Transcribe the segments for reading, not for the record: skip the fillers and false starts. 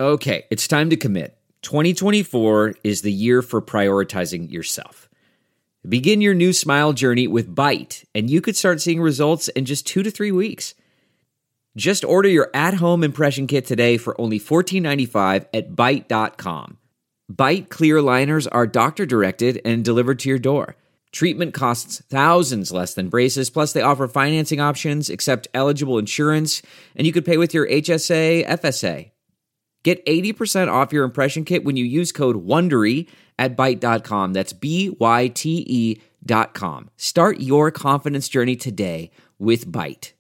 Okay, it's time to commit. 2024 is the year for prioritizing yourself. Begin your new smile journey with Byte, and you could start seeing results in just 2 to 3 weeks. Just order your at-home impression kit today for only $14.95 at Byte.com. Byte clear liners are doctor-directed and delivered to your door. Treatment costs thousands less than braces, plus they offer financing options, accept eligible insurance, and you could pay with your HSA, FSA. Get 80% off your impression kit when you use code WONDERY at Byte.com. That's BYTE.com. Start your confidence journey today with Byte.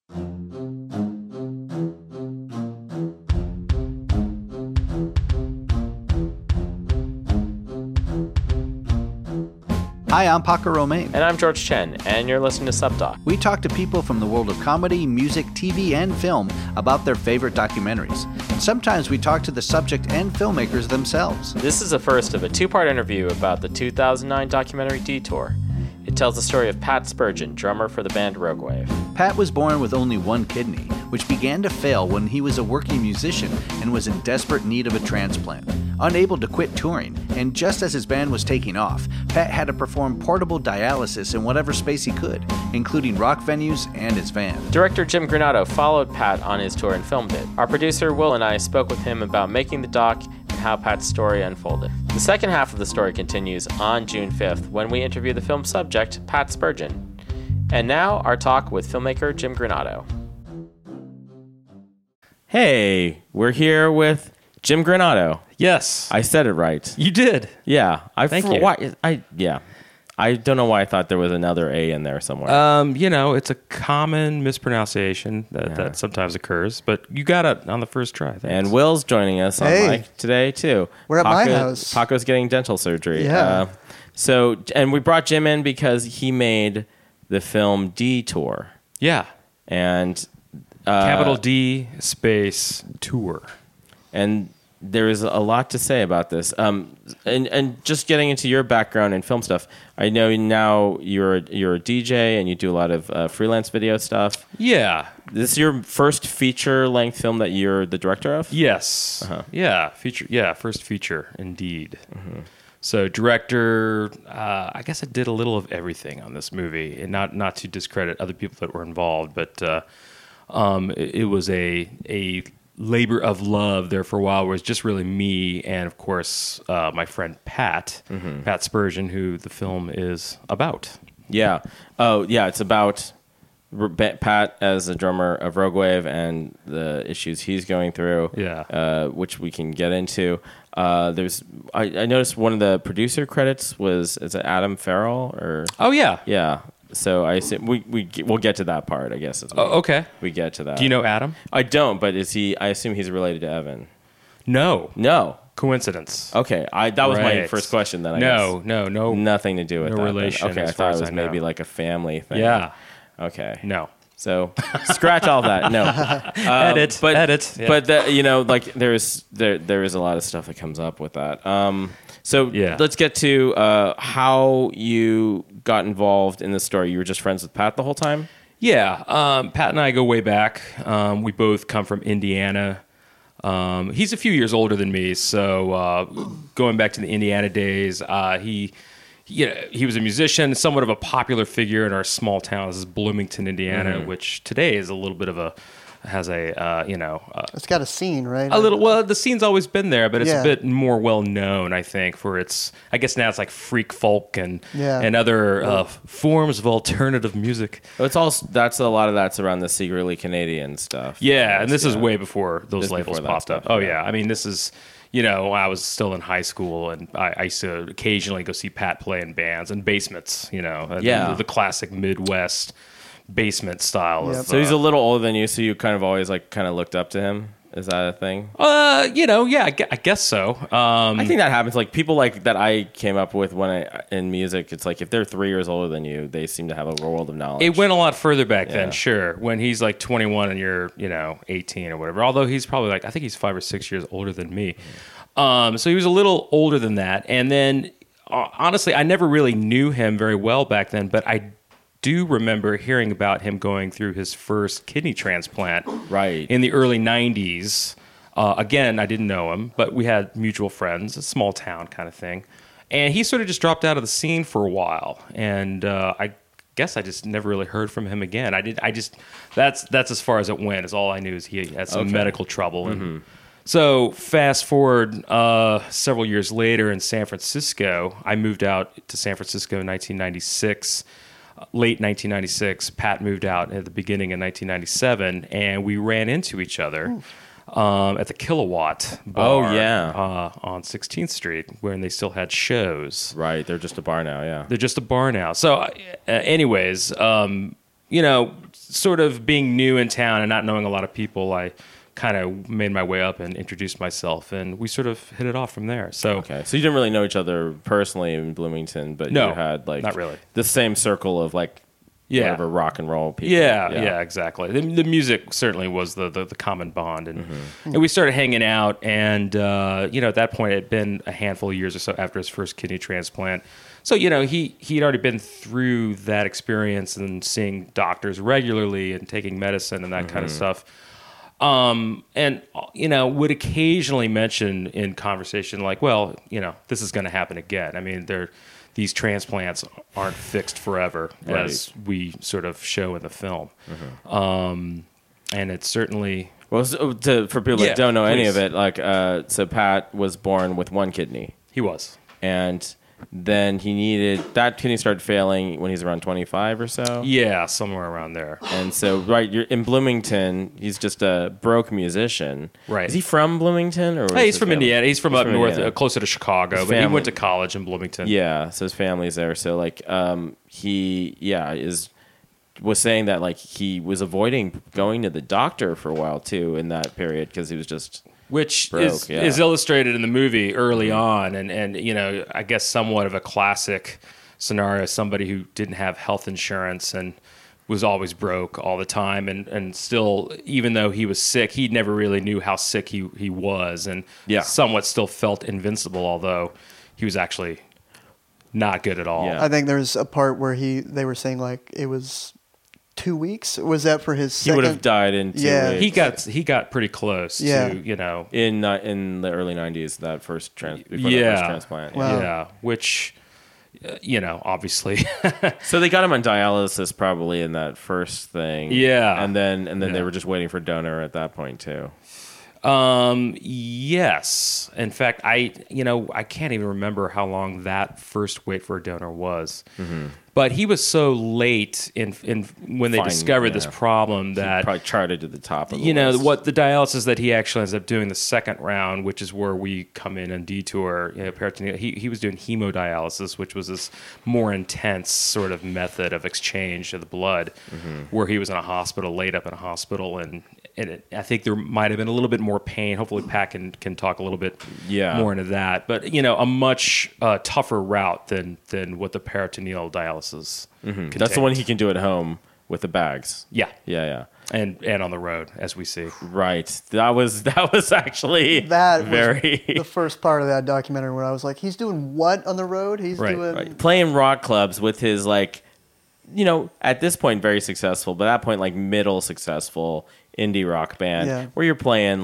Hi, I'm Paco Romain. And I'm George Chen, and you're listening to Subdoc. We talk to people from the world of comedy, music, TV, and film about their favorite documentaries. And sometimes we talk to the subject and filmmakers themselves. This is the first of a two-part interview about the 2009 documentary Detour. It tells the story of Pat Spurgeon, drummer for the band Rogue Wave. Pat was born with only one kidney, which began to fail when he was a working musician and was in desperate need of a transplant. Unable to quit touring, and just as his band was taking off, Pat had to perform portable dialysis in whatever space he could, including rock venues and his van. Director Jim Granado followed Pat on his tour and filmed it. Our producer Will and I spoke with him about making the doc and how Pat's story unfolded. The second half of the story continues on June 5th when we interview the film subject, Pat Spurgeon. And now, our talk with filmmaker Jim Granado. Hey, we're here with Jim Granado. Yes. I said it right. You did. Yeah. Thank you. I don't know why I thought there was another A in there somewhere. It's a common mispronunciation that sometimes occurs, but you got it on the first try. Thanks. And Will's joining us on mic today, too. We're at my house. Paco's getting dental surgery. Yeah. And we brought Jim in because he made the film Detour. Yeah. And capital D space tour. And there is a lot to say about this. And just getting into your background in film stuff, I know now you're a DJ and you do a lot of freelance video stuff. Yeah. This is your first feature-length film that you're the director of? Yes. Uh-huh. Yeah. Feature. Yeah. First feature, indeed. Mm-hmm. So director, I guess I did a little of everything on this movie, and not to discredit other people that were involved, but it was a labor of love there for a while, where it's just really me and, of course, my friend Pat, Pat Spurgeon, who the film is about. Yeah. Oh, yeah, it's about Pat as a drummer of Rogue Wave and the issues he's going through, which we can get into. I noticed one of the producer credits is it Adam Farrell? Or oh, yeah. Yeah. So I assume we'll get to that part, I guess. Okay. We get to that. Do you know Adam? I don't, but is he? I assume he's related to Evan. No. Coincidence. Okay. That was my first question. Then No. Nothing to do with no that. relation. Okay, I thought it was maybe like a family thing. Yeah. Okay. No. So scratch all that. No. Edit. Yeah. But there is a lot of stuff that comes up with that. Let's get to how you got involved in the story. You were just friends with Pat the whole time? Yeah. Pat and I go way back. We both come from Indiana. He's a few years older than me, so going back to the Indiana days, he was a musician, somewhat of a popular figure in our small town. This is Bloomington, Indiana, which today is a little bit of it's got a scene, right? Well, the scene's always been there, but it's a bit more well known, I think, for its. I guess now it's like freak folk and other forms of alternative music. It's also that's a lot of that's around the secretly Canadian stuff. Yeah, and this is way before those labels popped up. Oh yeah, I mean this is. I was still in high school, and I used to occasionally go see Pat play in bands and basements, the classic Midwest basement style. Yep. So he's a little older than you, so you kind of always looked up to him? Is that a thing? I guess so. I think that happens. Like people that I came up with in music, it's like if they're 3 years older than you, they seem to have a world of knowledge. It went a lot further back then, sure. When he's like 21 and you're 18 or whatever. Although he's probably I think he's 5 or 6 years older than me. So he was a little older than that. And then honestly, I never really knew him very well back then, but I do remember hearing about him going through his first kidney transplant right in the early 90s. Again, I didn't know him, but we had mutual friends, a small town kind of thing. And he sort of just dropped out of the scene for a while. And I guess I just never really heard from him again. That's as far as it went. Is all I knew is he had some medical trouble. And so fast forward several years later in San Francisco, I moved out to San Francisco in 1996. Late 1996, Pat moved out at the beginning of 1997, and we ran into each other at the Kilowatt Bar on 16th Street, where they still had shows. Right, they're just a bar now, yeah. They're just a bar now. So anyways, sort of being new in town and not knowing a lot of people, I kind of made my way up and introduced myself, and we sort of hit it off from there. So okay, so you didn't really know each other personally in Bloomington, but no, you had like not really the same circle of like whatever rock and roll people. Yeah, exactly. The music certainly was the common bond, and and we started hanging out, and at that point it had been a handful of years or so after his first kidney transplant. So he'd already been through that experience and seeing doctors regularly and taking medicine and that kind of stuff. And would occasionally mention in conversation like, well, this is going to happen again. I mean, these transplants aren't fixed forever, as we sort of show in the film. And it's certainly for people that don't know any of it, like so Pat was born with one kidney. He was, and then that kidney started failing when he's around 25 or so. Yeah, somewhere around there. And so, you're in Bloomington. He's just a broke musician. Right. Is he from Bloomington? Or he's from Indiana. He's from up north, Indiana. Closer to Chicago. But he went to college in Bloomington. Yeah, so his family's there. So, was saying that, he was avoiding going to the doctor for a while, too, in that period, because he was just... Which broke, is illustrated in the movie early on, and I guess somewhat of a classic scenario. Somebody who didn't have health insurance and was always broke all the time, and still, even though he was sick, he never really knew how sick he was, and somewhat still felt invincible, although he was actually not good at all. Yeah. I think there's a part where they were saying it was 2 weeks. Was that for his second? He would have died in 2 weeks. He got pretty close to in the early 90s, that first transplant. Wow. Yeah, which obviously. So they got him on dialysis probably in that first thing. Yeah. And then they were just waiting for donor at that point too. Yes. In fact, I can't even remember how long that first wait for a donor was. But he was so late in when they discovered this problem that he probably charted to the top of the list. What the dialysis that he actually ends up doing the second round, which is where we come in and detour, peritoneal. He was doing hemodialysis, which was this more intense sort of method of exchange of the blood, where he was in a hospital, laid up in a hospital, and I think there might have been a little bit more pain. Hopefully, Pat can talk a little bit more into that. But a much tougher route than what the peritoneal dialysis. That's the one he can do at home with the bags. Yeah. And on the road, as we see. Right. That was actually very the first part of that documentary where I was like, he's doing what on the road? He's doing playing rock clubs with his at this point very successful, but at that point middle successful indie rock band where you're playing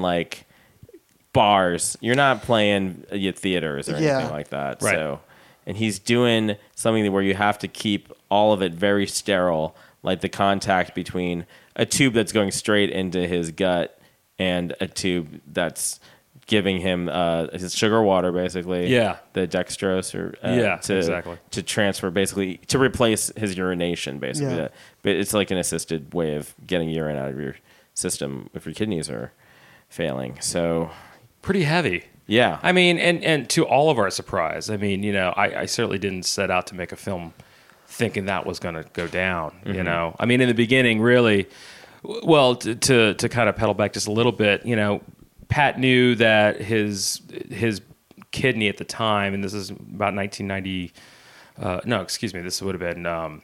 bars. You're not playing theaters or anything like that. Right. So, and he's doing something where you have to keep all of it very sterile, like the contact between a tube that's going straight into his gut and a tube that's giving him his sugar water, basically. Yeah. The dextrose, exactly. To transfer, basically, to replace his urination, basically. Yeah. But it's like an assisted way of getting urine out of your system if your kidneys are failing. So pretty heavy. Yeah. I mean, and to all of our surprise, I mean, I certainly didn't set out to make a film thinking that was going to go down, I mean, in the beginning, really, well, to kind of pedal back just a little bit, Pat knew that his kidney at the time, and this is about 1990, this would have been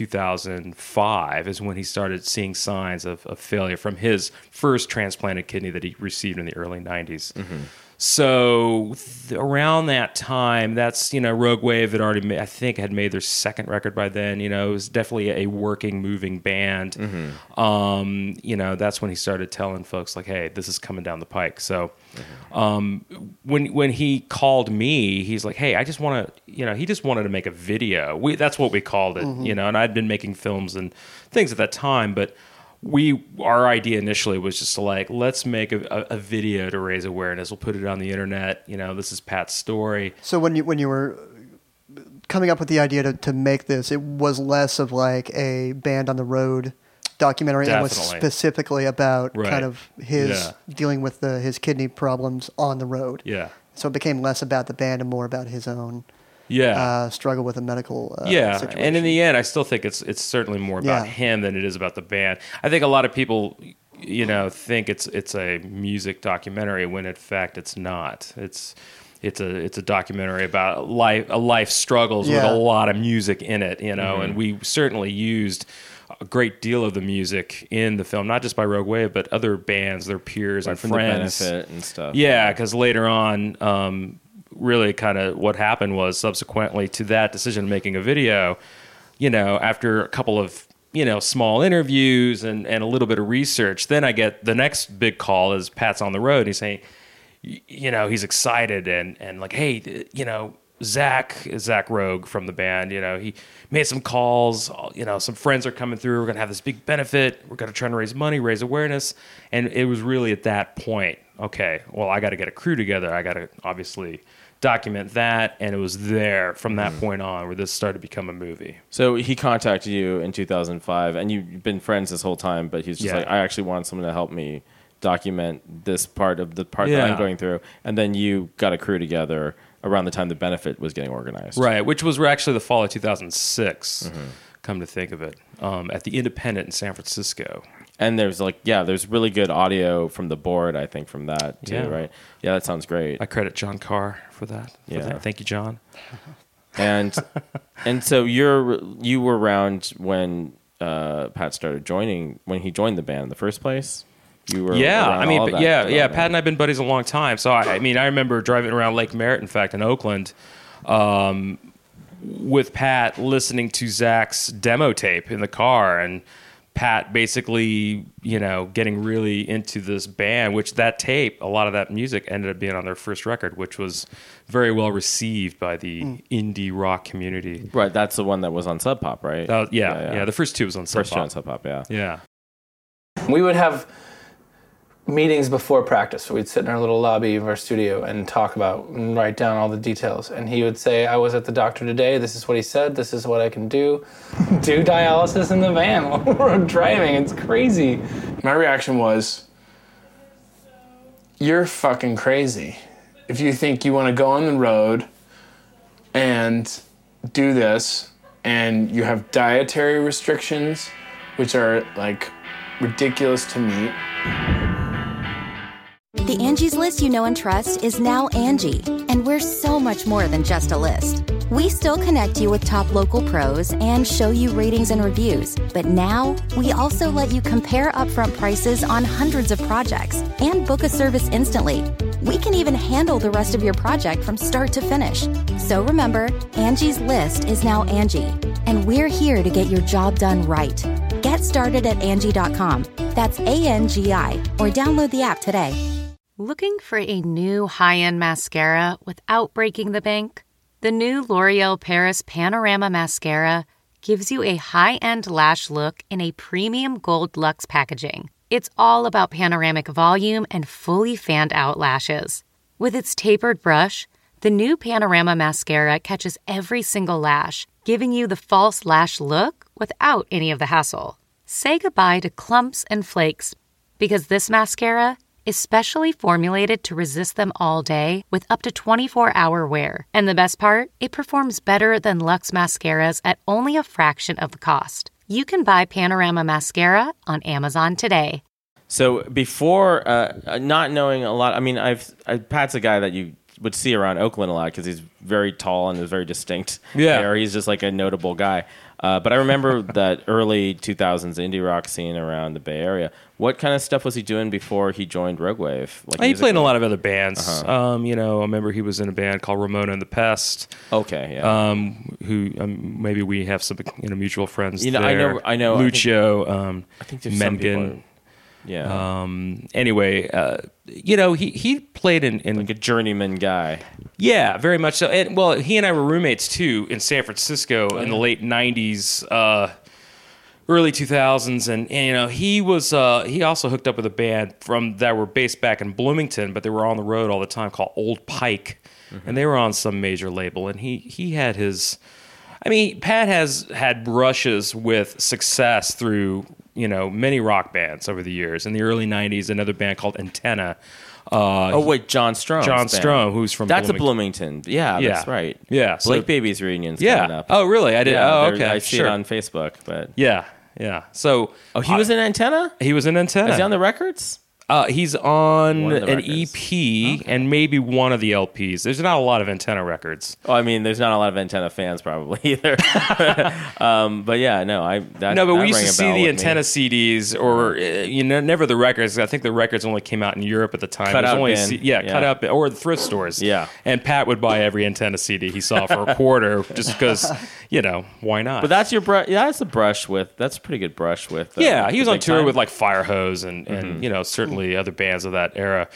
2005 is when he started seeing signs of failure from his first transplanted kidney that he received in the early 90s. So around that time, that's, Rogue Wave had already made, I think had made their second record by then. It was definitely a working, moving band. That's when he started telling folks like, hey, this is coming down the pike. So when he called me, he's like, hey, I just want to, he just wanted to make a video. That's what we called it, and I'd been making films and things at that time, but our idea initially was just to let's make a video to raise awareness. We'll put it on the internet. This is Pat's story. So when you were coming up with the idea to make this, it was less of like a band on the road documentary. Definitely. It was specifically about kind of his dealing with his kidney problems on the road. Yeah. So it became less about the band and more about his own struggle with a medical situation. And in the end, I still think it's certainly more about him than it is about the band. I think a lot of people, think it's a music documentary when in fact it's not. It's a documentary about life struggles with a lot of music in it, and we certainly used a great deal of the music in the film, not just by Rogue Wave, but other bands, their peers and friends. The Benefit and stuff. Yeah, because later on, really kind of what happened was subsequently to that decision of making a video, after a couple of, small interviews and a little bit of research, then I get the next big call is Pat's on the road. And he's saying, he's excited and like, hey, Zach Rogue from the band, he made some calls, some friends are coming through. We're going to have this big benefit. We're going to try to raise money, raise awareness. And it was really at that point, okay, well, I got to get a crew together. I got to obviously document that. And it was there from that point on where this started to become a movie. So he contacted you in 2005 and you've been friends this whole time, but he's just like, I actually want someone to help me document this part that I'm going through. And then you got a crew together around the time the benefit was getting organized. Right, which was actually the fall of 2006, come to think of it, at the Independent in San Francisco. And there's really good audio from the board, I think, from that too, right? Yeah, that sounds great. I credit John Carr for that. Thank you, John. And so you were around when Pat started when he joined the band in the first place? You were Pat and I've been buddies a long time. So I remember driving around Lake Merritt, in fact, in Oakland, with Pat, listening to Zach's demo tape in the car, and Pat basically, getting really into this band, which that tape, a lot of that music ended up being on their first record, which was very well received by the indie rock community. Right, that's the one that was on Sub Pop, right? The first two was on Sub Pop. First two on Sub Pop, Yeah. We would have meetings before practice. We'd sit in our little lobby of our studio and talk about and write down all the details. And he would say, I was at the doctor today. This is what he said. This is what I can do. Do dialysis in the van while we're driving. It's crazy. My reaction was, you're fucking crazy. If you think you want to go on the road and do this and you have dietary restrictions, which are like ridiculous to meet. The Angie's List you know and trust is now Angie, and we're so much more than just a list. We still connect you with top local pros and show you ratings and reviews, but now we also let you compare upfront prices on hundreds of projects and book a service instantly. We can even handle the rest of your project from start to finish. So remember, Angie's List is now Angie, and we're here to get your job done right. Get started at Angie.com. That's ANGI, or download the app today. Looking for a new high-end mascara without breaking the bank? The new L'Oreal Paris Panorama Mascara gives you a high-end lash look in a premium gold luxe packaging. It's all about panoramic volume and fully fanned-out lashes. With its tapered brush, the new Panorama Mascara catches every single lash, giving you the false lash look without any of the hassle. Say goodbye to clumps and flakes, because this mascara is specially formulated to resist them all day with up to 24-hour wear. And the best part? It performs better than Luxe mascaras at only a fraction of the cost. You can buy Panorama Mascara on Amazon today. So before, not knowing a lot, Pat's a guy that you would see around Oakland a lot because he's very tall and is very distinct. Yeah. Hair. He's just like a notable guy. But I remember that early 2000s indie rock scene around the Bay Area. What kind of stuff was he doing before he joined Rogue Wave? Like He played in musically? a lot of other bands. I remember he was in a band called Ramona and the Pest. Okay, yeah. Who maybe we have some mutual friends. I there. know. Lucio. I think there's some people. Mengen. Yeah. Anyway, he played in Like a journeyman guy. yeah, very much so. And well, he and I were roommates too in San Francisco in the late '90s, early 2000s, and he also hooked up with a band that were based back in Bloomington, but they were on the road all the time called Old Pike, and they were on some major label. And he had his, Pat has had brushes with success through many rock bands over the years. In the early '90s, another band called Antenna. John Strom. John Strom, who's from That's Bloomington. a Bloomington. Yeah, Yeah. that's right. Yeah, so- Blake Baby's reunion's coming Yeah. up. Oh, really? I did. Yeah, okay. I see sure. it on Facebook, but Yeah. So. he was in Antenna? He was in Antenna. Is he on the records? He's on One of the an records. EP and maybe one of the LPs. There's not a lot of Antenna records. Oh, there's not a lot of Antenna fans probably either. But yeah, no, But we used to see the Antenna CDs, or never the records. I think the records only came out in Europe at the time. Cut It was out only bin. cut out bin, or the thrift stores. Yeah. And Pat would buy every Antenna CD he saw for a quarter, just because why not? But that's your brush. Yeah, that's a brush with. That's a pretty good brush with. He was on Big tour Time. with like Firehose and certainly other bands of that era.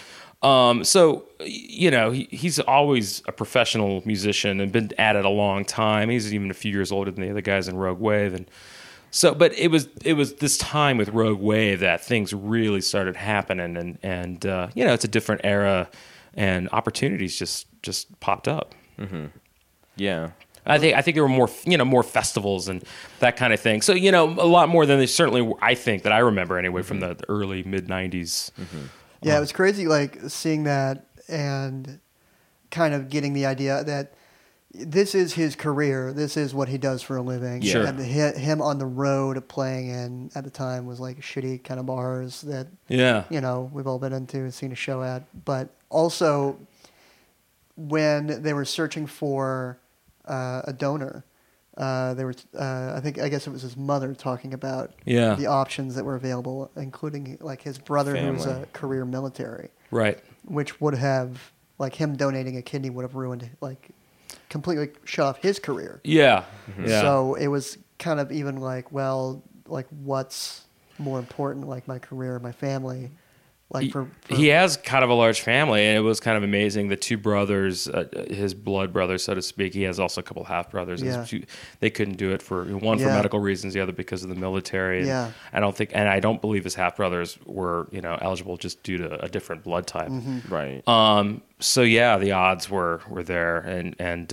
He's always a professional musician and been at it a long time. He's even a few years older than the other guys in Rogue Wave, and so. But it was this time with Rogue Wave that things really started happening, and it's a different era, and opportunities just popped up. Yeah. I think there were more festivals and that kind of thing. So a lot more than they certainly I think that I remember anyway from the early mid '90s. Yeah, it was crazy, like seeing that and kind of getting the idea that this is his career. This is what he does for a living. Sure. And him on the road playing in at the time was like shitty kind of bars that Yeah. we've all been into and seen a show at. But also when they were searching for a donor. They were, I guess it was his mother talking about Yeah. the options that were available, including like his brother, who was Family. a career military, Right. which would have, like him donating a kidney would have ruined, like completely shut off his career. Yeah. Yeah. So it was kind of even like, well, like what's more important, like my career or my family? Like he has kind of a large family, and it was kind of amazing. The two brothers, his blood brothers, so to speak. He has also a couple half brothers. Yeah. They couldn't do it for one for Yeah. medical reasons, the other because of the military. And Yeah. I don't believe his half brothers were eligible just due to a different blood type. Mm-hmm. Right. So yeah, the odds were there, and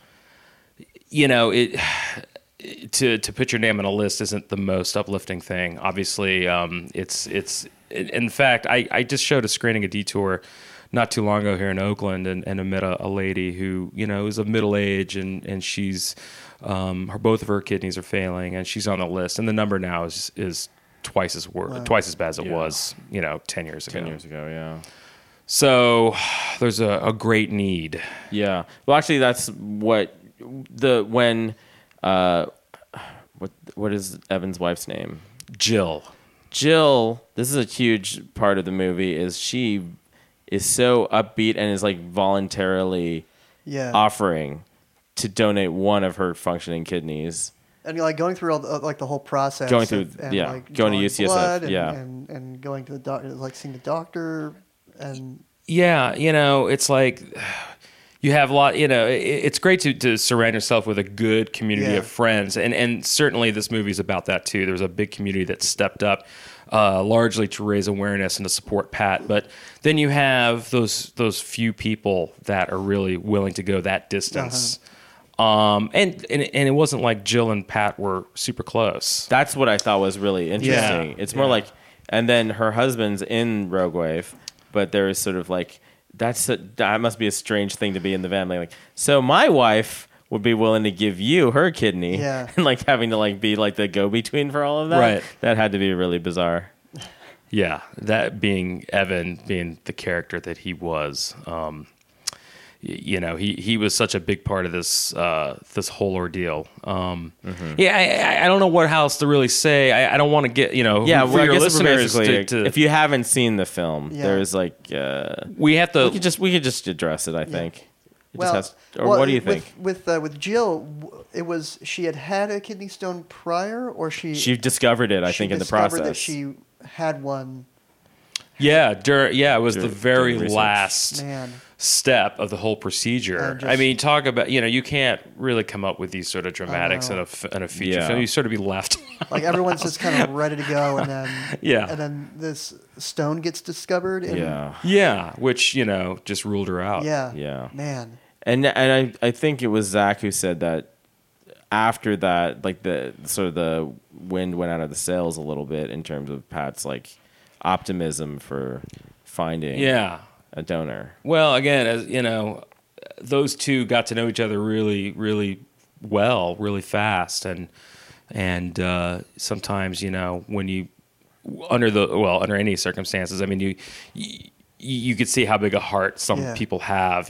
to put your name on a list isn't the most uplifting thing. Obviously, it's in fact, I just showed a screening of Detour not too long ago here in Oakland, and I met a lady who is of middle age, and she's both of her kidneys are failing, and she's on the list, and the number now is twice as bad as it was 10 years ago. 10 years ago, yeah. So there's a great need. Yeah. Well, actually, that's what what is Evan's wife's name? Jill. Jill, this is a huge part of the movie, is she is so upbeat and is like voluntarily offering to donate one of her functioning kidneys. And you're like going through all the whole process. Going through, and yeah, like going to drawing UCSF, blood yeah. and going to the doctor, like seeing the doctor, and Yeah, it's like you have a lot. It's great to surround yourself with a good community of friends, and certainly this movie is about that too. There's a big community that stepped up. Largely to raise awareness and to support Pat, but then you have those few people that are really willing to go that distance. And it wasn't like Jill and Pat were super close. That's what I thought was really interesting. Yeah. It's more like, and then her husband's in Rogue Wave, but there is sort of like that must be a strange thing to be in the family. Like, so my wife would be willing to give you her kidney, and like having to like be like the go-between for all of that. Right. That had to be really bizarre. Yeah, that being Evan, being the character that he was. he was such a big part of this this whole ordeal. Yeah, I don't know what else to really say. I don't want to get Yeah, for well, I your guess listeners basically, if you haven't seen the film, Yeah. there's like we have to. we could just address it. I think. It Well, just has, or what do you think? With Jill, it was she had a kidney stone prior, or she Discovered it. I think in the discovered process. that she had one. Yeah, it was the very during research. last Man. step of the whole procedure. And just- I mean, talk about you can't really come up with these sort of dramatics in know. a feature Yeah. film. You sort of be left. Like everyone's just kind of ready to go, and then Yeah. and then this stone gets discovered. And, Yeah. which just ruled her out. yeah, Yeah. man. And I think it was Zach who said that after that, like the sort of the wind went out of the sails a little bit in terms of Pat's like optimism for finding a donor. Well, again, as those two got to know each other really, really well, really fast, and sometimes when you under any circumstances, I mean you could see how big a heart some people have,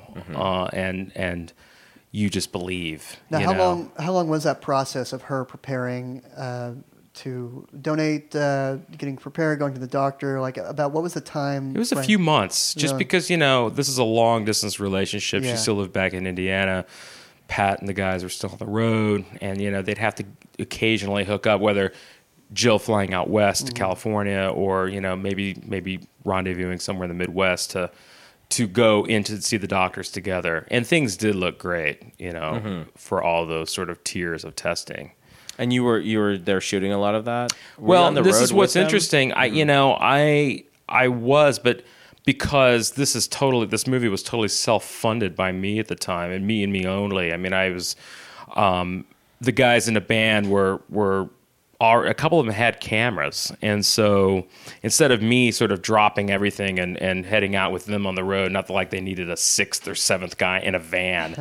and you just believe. Now, how long was that process of her preparing to donate, getting prepared, going to the doctor? Like, about what was the time? It was a frame? few months, just Yeah. because this is a long distance relationship. Yeah. She still lived back in Indiana. Pat and the guys were still on the road, and they'd have to occasionally hook up, whether Jill flying out west to California, or maybe rendezvousing somewhere in the Midwest to go in to see the doctors together. And things did look great, for all those sort of tiers of testing. And you were there shooting a lot of that? Were you Well, on the this road is what's with them? interesting. I was, but because this movie was totally self-funded by me at the time, and me only. I mean, I was the guys in the band were a couple of them had cameras, and so instead of me sort of dropping everything and heading out with them on the road, not like they needed a sixth or seventh guy in a van,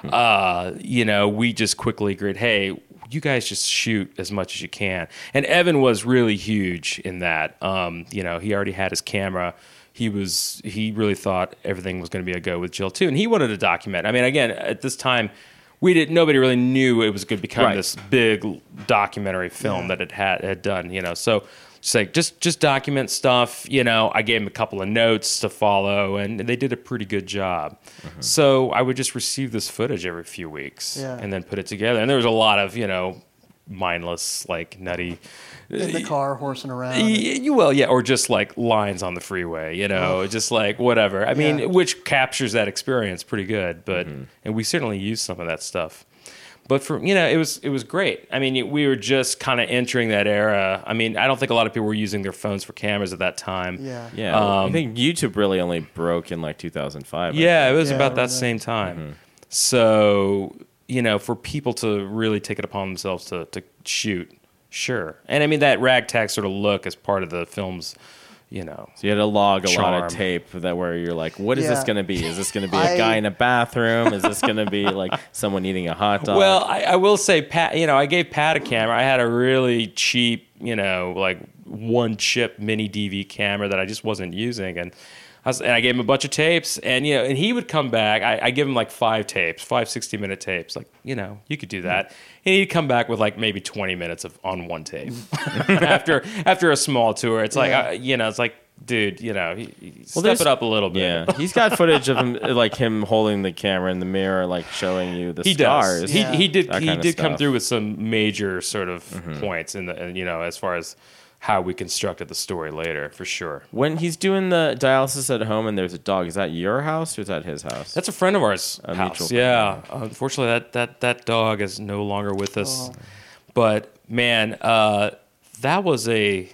we just quickly agreed, hey, you guys just shoot as much as you can. And Evan was really huge in that. He already had his camera. He really thought everything was going to be a go with Jill too, and he wanted to document. I mean, again, at this time, nobody really knew it was going to become this big documentary film that it had done. So it's like just document stuff. I gave him a couple of notes to follow, and they did a pretty good job. So I would just receive this footage every few weeks and then put it together. And there was a lot of mindless, like nutty. In the car, horsing around. Or just like lines on the freeway, just like whatever. I mean, which captures that experience pretty good. But and we certainly used some of that stuff. But it was great. I mean, we were just kind of entering that era. I mean, I don't think a lot of people were using their phones for cameras at that time. Yeah. I think YouTube really only broke in like 2005. Yeah, it was about that same time. So for people to really take it upon themselves to shoot. Sure. And I mean, that ragtag sort of look as part of the film's, So you had to log a lot charm. of tape where you're like, what is this going to be? Is this going to be a I- guy in a bathroom? Is this going to be like someone eating a hot dog? Well, I will say, Pat, I gave Pat a camera. I had a really cheap, like one chip mini DV camera that I just wasn't using. And I gave him a bunch of tapes, and and he would come back. I give him like 5 60-minute tapes. Like, you could do that. And he'd come back with like maybe 20 minutes on one tape after a small tour. It's like, it's like, dude, step it up a little bit. Yeah, he's got footage of him, like him holding the camera in the mirror, like showing you the He stars. does. Yeah. He did. That He kind of did come stuff. through with some major sort of points in the, as far as how we constructed the story later, for sure. When he's doing the dialysis at home and there's a dog, is that your house or is that his house? That's a friend of ours' A house. mutual Yeah. Unfortunately, that dog is no longer with us. But man, that was a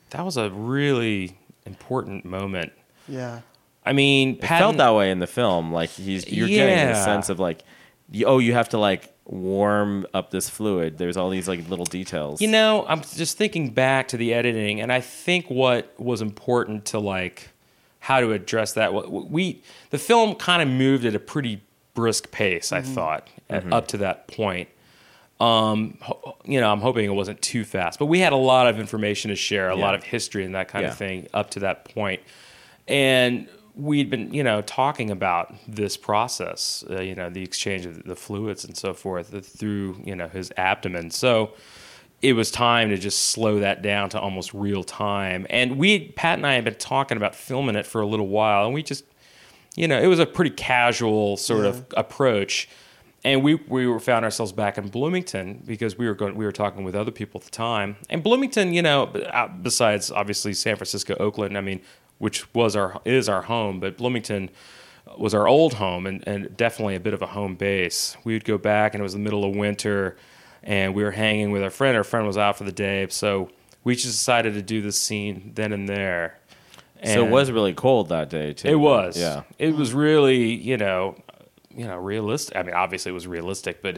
really important moment. Yeah. I mean, It felt that way in the film. Like you're getting the sense of like, you have to like warm up this fluid. There's all these like little details. I'm just thinking back to the editing, and I think what was important to like how to address that. The film kind of moved at a pretty brisk pace, I thought, up to that point. I'm hoping it wasn't too fast, but we had a lot of information to share, a lot of history and that kind of thing up to that point. And we'd been, talking about this process, the exchange of the fluids and so forth through, his abdomen. So it was time to just slow that down to almost real time. And Pat and I had been talking about filming it for a little while, and we just, it was a pretty casual sort of approach. And we found ourselves back in Bloomington because we were talking with other people at the time. And Bloomington, besides obviously San Francisco, Oakland, I mean, which is our home, but Bloomington was our old home and definitely a bit of a home base. We would go back, and it was the middle of winter, and we were hanging with our friend. Our friend was out for the day, so we just decided to do this scene then and there. And so it was really cold that day too. It was. Yeah. It was really, realistic. I mean, obviously it was realistic, but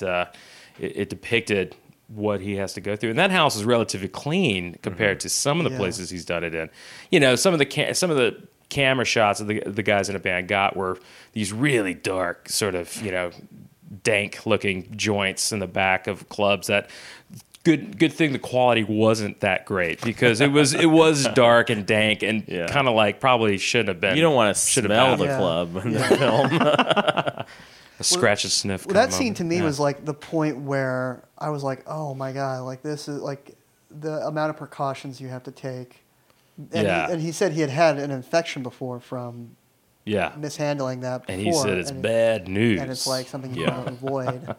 it depicted what he has to go through. And that house is relatively clean compared to some of the places he's done it in. Some of the camera shots of the guys in a band got were these really dark, sort of, dank looking joints in the back of clubs that good thing the quality wasn't that great, because it was dark and dank and kind of like probably shouldn't have been. You don't want to smell the club in the film. A scratch and sniff. Well, that scene to me was like the point where I was like, oh my God, like this is like the amount of precautions you have to take. And he said he had an infection before from mishandling that before. And he said it's bad news. And it's like something you want to avoid.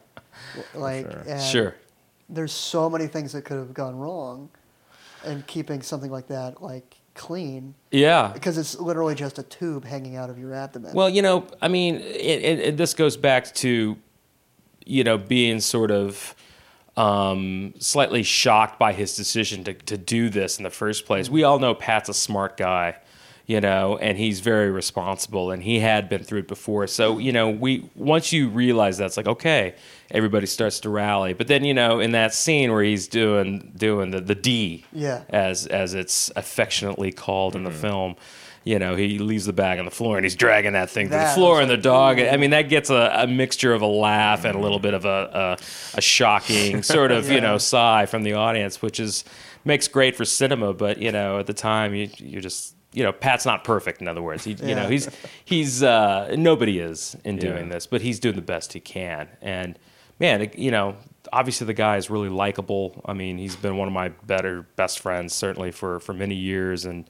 Sure. There's so many things that could have gone wrong, and keeping something like that clean. Yeah. Because it's literally just a tube hanging out of your abdomen. Well, I mean, this goes back to, being sort of slightly shocked by his decision to do this in the first place. We all know Pat's a smart guy, and he's very responsible, and he had been through it before. So, once you realize that, it's like, okay, everybody starts to rally. But then, in that scene where he's doing the D, as it's affectionately called in the film, he leaves the bag on the floor and he's dragging that thing to the floor, and the dog. I mean, that gets a mixture of a laugh and a little bit of a shocking sort of sigh from the audience, which makes great for cinema. But at the time, you just. Pat's not perfect. In other words, he's nobody is in doing this, but he's doing the best he can. And man, obviously the guy is really likable. I mean, he's been one of my best friends, certainly for many years. And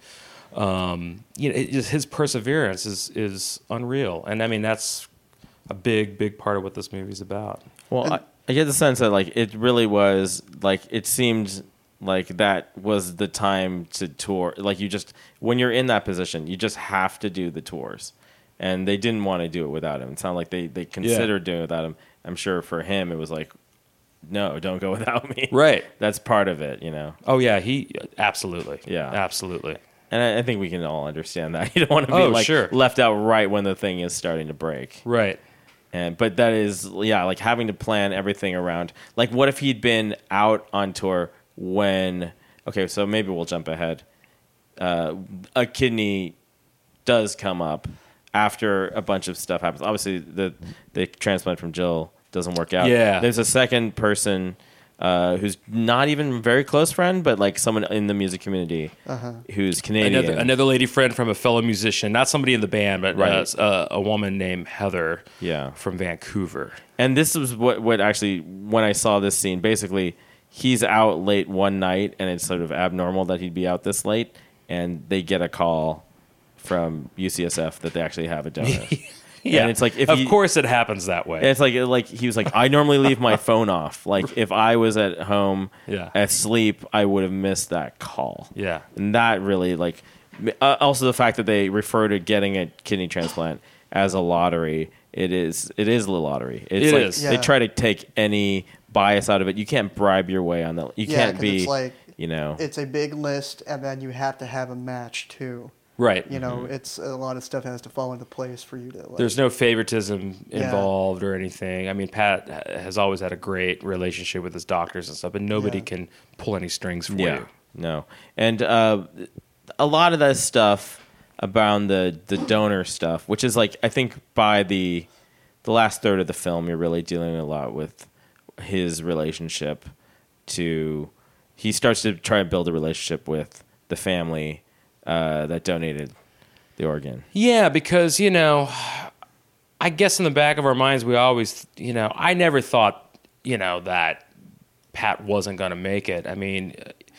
his perseverance is unreal. And I mean, that's a big part of what this movie's about. Well, I get the sense that it really was it seemed. That was the time to tour. When you're in that position, you just have to do the tours. And they didn't want to do it without him. It sounded like they considered doing it without him. I'm sure for him it was like, no, don't go without me. Right. That's part of it, Oh, yeah, absolutely. Yeah. Absolutely. And I think we can all understand that. You don't want to be left out right when the thing is starting to break. Right. But that is, having to plan everything around. What if he'd been out on tour so maybe we'll jump ahead. A kidney does come up after a bunch of stuff happens. Obviously, the transplant from Jill doesn't work out. Yeah. There's a second person who's not even a very close friend, but someone in the music community who's Canadian. Another lady friend from a fellow musician, not somebody in the band, but a woman named Heather from Vancouver. And this was what actually, when I saw this scene, basically, he's out late one night, and it's sort of abnormal that he'd be out this late, and they get a call from UCSF that they actually have a donor. Yeah, and it's like, of course it happens that way. It's like he was like, I normally leave my phone off. If I was at home asleep, I would have missed that call. Yeah, and that really also the fact that they refer to getting a kidney transplant as a lottery. It is a lottery. They try to take any bias out of it. You can't bribe your way on that. You can't be. It's it's a big list, and then you have to have a match too. Right. It's a lot of stuff has to fall into place for you to. There's no favoritism involved or anything. I mean, Pat has always had a great relationship with his doctors and stuff, but nobody can pull any strings for you. No. And a lot of that stuff about the donor stuff, which is I think by the last third of the film, you're really dealing a lot with his relationship he starts to try and build a relationship with the family that donated the organ. Yeah, because, I guess in the back of our minds, we always, I never thought, that Pat wasn't going to make it. I mean,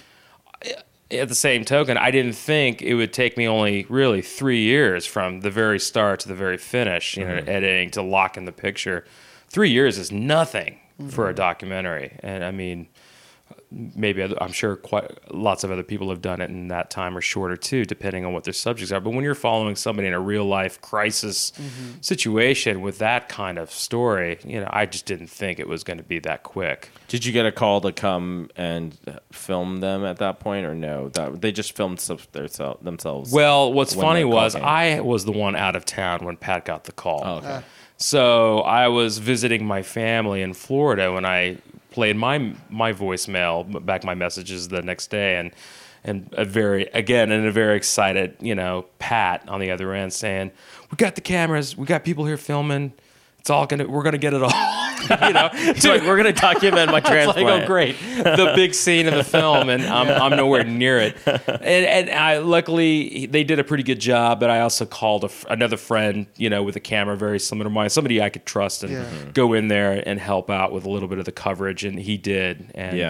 at the same token, I didn't think it would take me only really 3 years from the very start to the very finish, editing to lock in the picture. 3 years is nothing for a documentary. And I mean, maybe I'm sure quite lots of other people have done it in that time or shorter too, depending on what their subjects are. But when you're following somebody in a real life crisis situation with that kind of story, I just didn't think it was going to be that quick. Did you get a call to come and film them at that point, or no? They just filmed themselves. Well, what's when funny the call was came? I was the one out of town when Pat got the call. Oh, okay. So I was visiting my family in Florida when I played my voicemail, back my messages the next day, and a very excited, Pat on the other end saying, "We got the cameras, we got people here filming. We're gonna get it all." It's like, we're gonna document my transplant. It's like, oh great, the big scene in the film, and I'm nowhere near it. And I luckily they did a pretty good job. But I also called another friend, with a camera very similar to mine, somebody I could trust, and go in there and help out with a little bit of the coverage, and he did.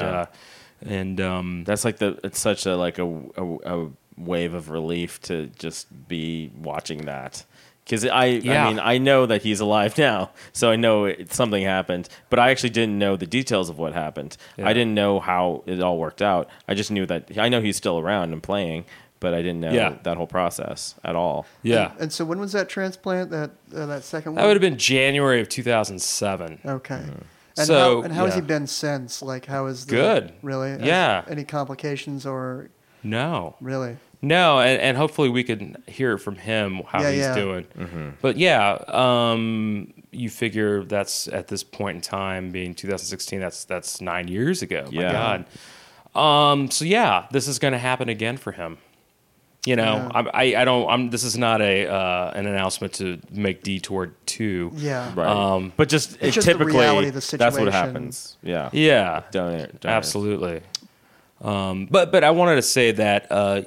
And that's like it's such a wave of relief to just be watching that. Because I know that he's alive now, so I know something happened, but I actually didn't know the details of what happened. Yeah. I didn't know how it all worked out. I just knew that I know he's still around and playing, but I didn't know that whole process at all. Yeah. And so when was that transplant? That second one? That would have been January of 2007. Okay. Mm-hmm. And how has he been since? Like, how is good? Really? Yeah. Any complications or? No. Really? No, and hopefully we can hear from him how he's doing. Mm-hmm. But you figure that's at this point in time, being 2016, that's 9 years ago. My God. This is going to happen again for him. This is not an announcement to make Detour 2. Yeah. Right. But it's just typically the reality of the situation. That's what happens. Yeah. Yeah. Donate. Absolutely. But I wanted to say that,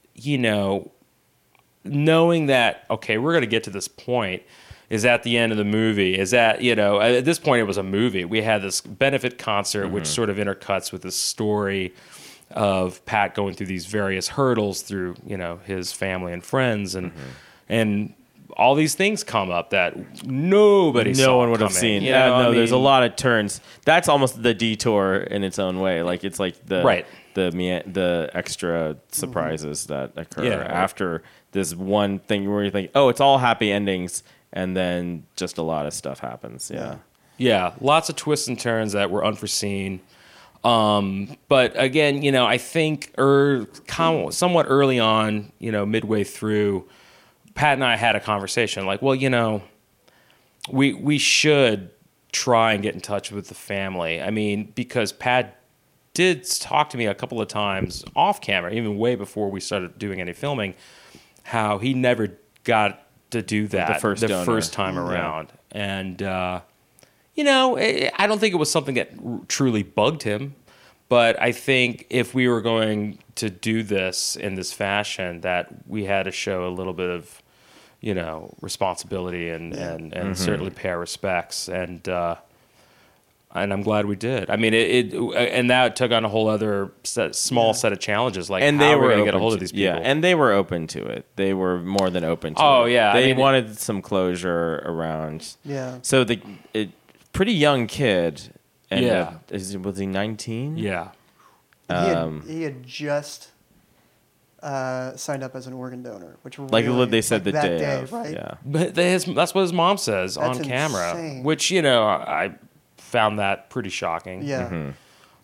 knowing that, okay, we're going to get to this point is at the end of the movie, is that, at this point it was a movie. We had this benefit concert, which sort of intercuts with the story of Pat going through these various hurdles through, his family and friends, and all these things come up that no one would have seen. There's a lot of turns. That's almost the detour in its own way. Like, it's like the extra surprises that occur after this one thing where you think, oh, it's all happy endings, and then just a lot of stuff happens. Yeah, lots of twists and turns that were unforeseen. But again, I think somewhat early on, midway through, Pat and I had a conversation like, well, we should try and get in touch with the family. I mean, because Pat did talk to me a couple of times off camera, even way before we started doing any filming, how he never got to do that the first time around. And, I don't think it was something that truly bugged him, but I think if we were going to do this in this fashion, that we had to show a little bit of, responsibility and certainly pay our respects. And I'm glad we did. I mean, and that took on a whole other small set of challenges. Like, and how are we going to get a hold of these people? Yeah, and they were open to it. They were more than open to it. Oh, yeah. They wanted some closure around. Yeah. So pretty young kid. And was he 19? Yeah. He had just signed up as an organ donor, which really, they said the day of, right? Yeah. But that's what his mom says on camera, insane. which I found that pretty shocking. Yeah.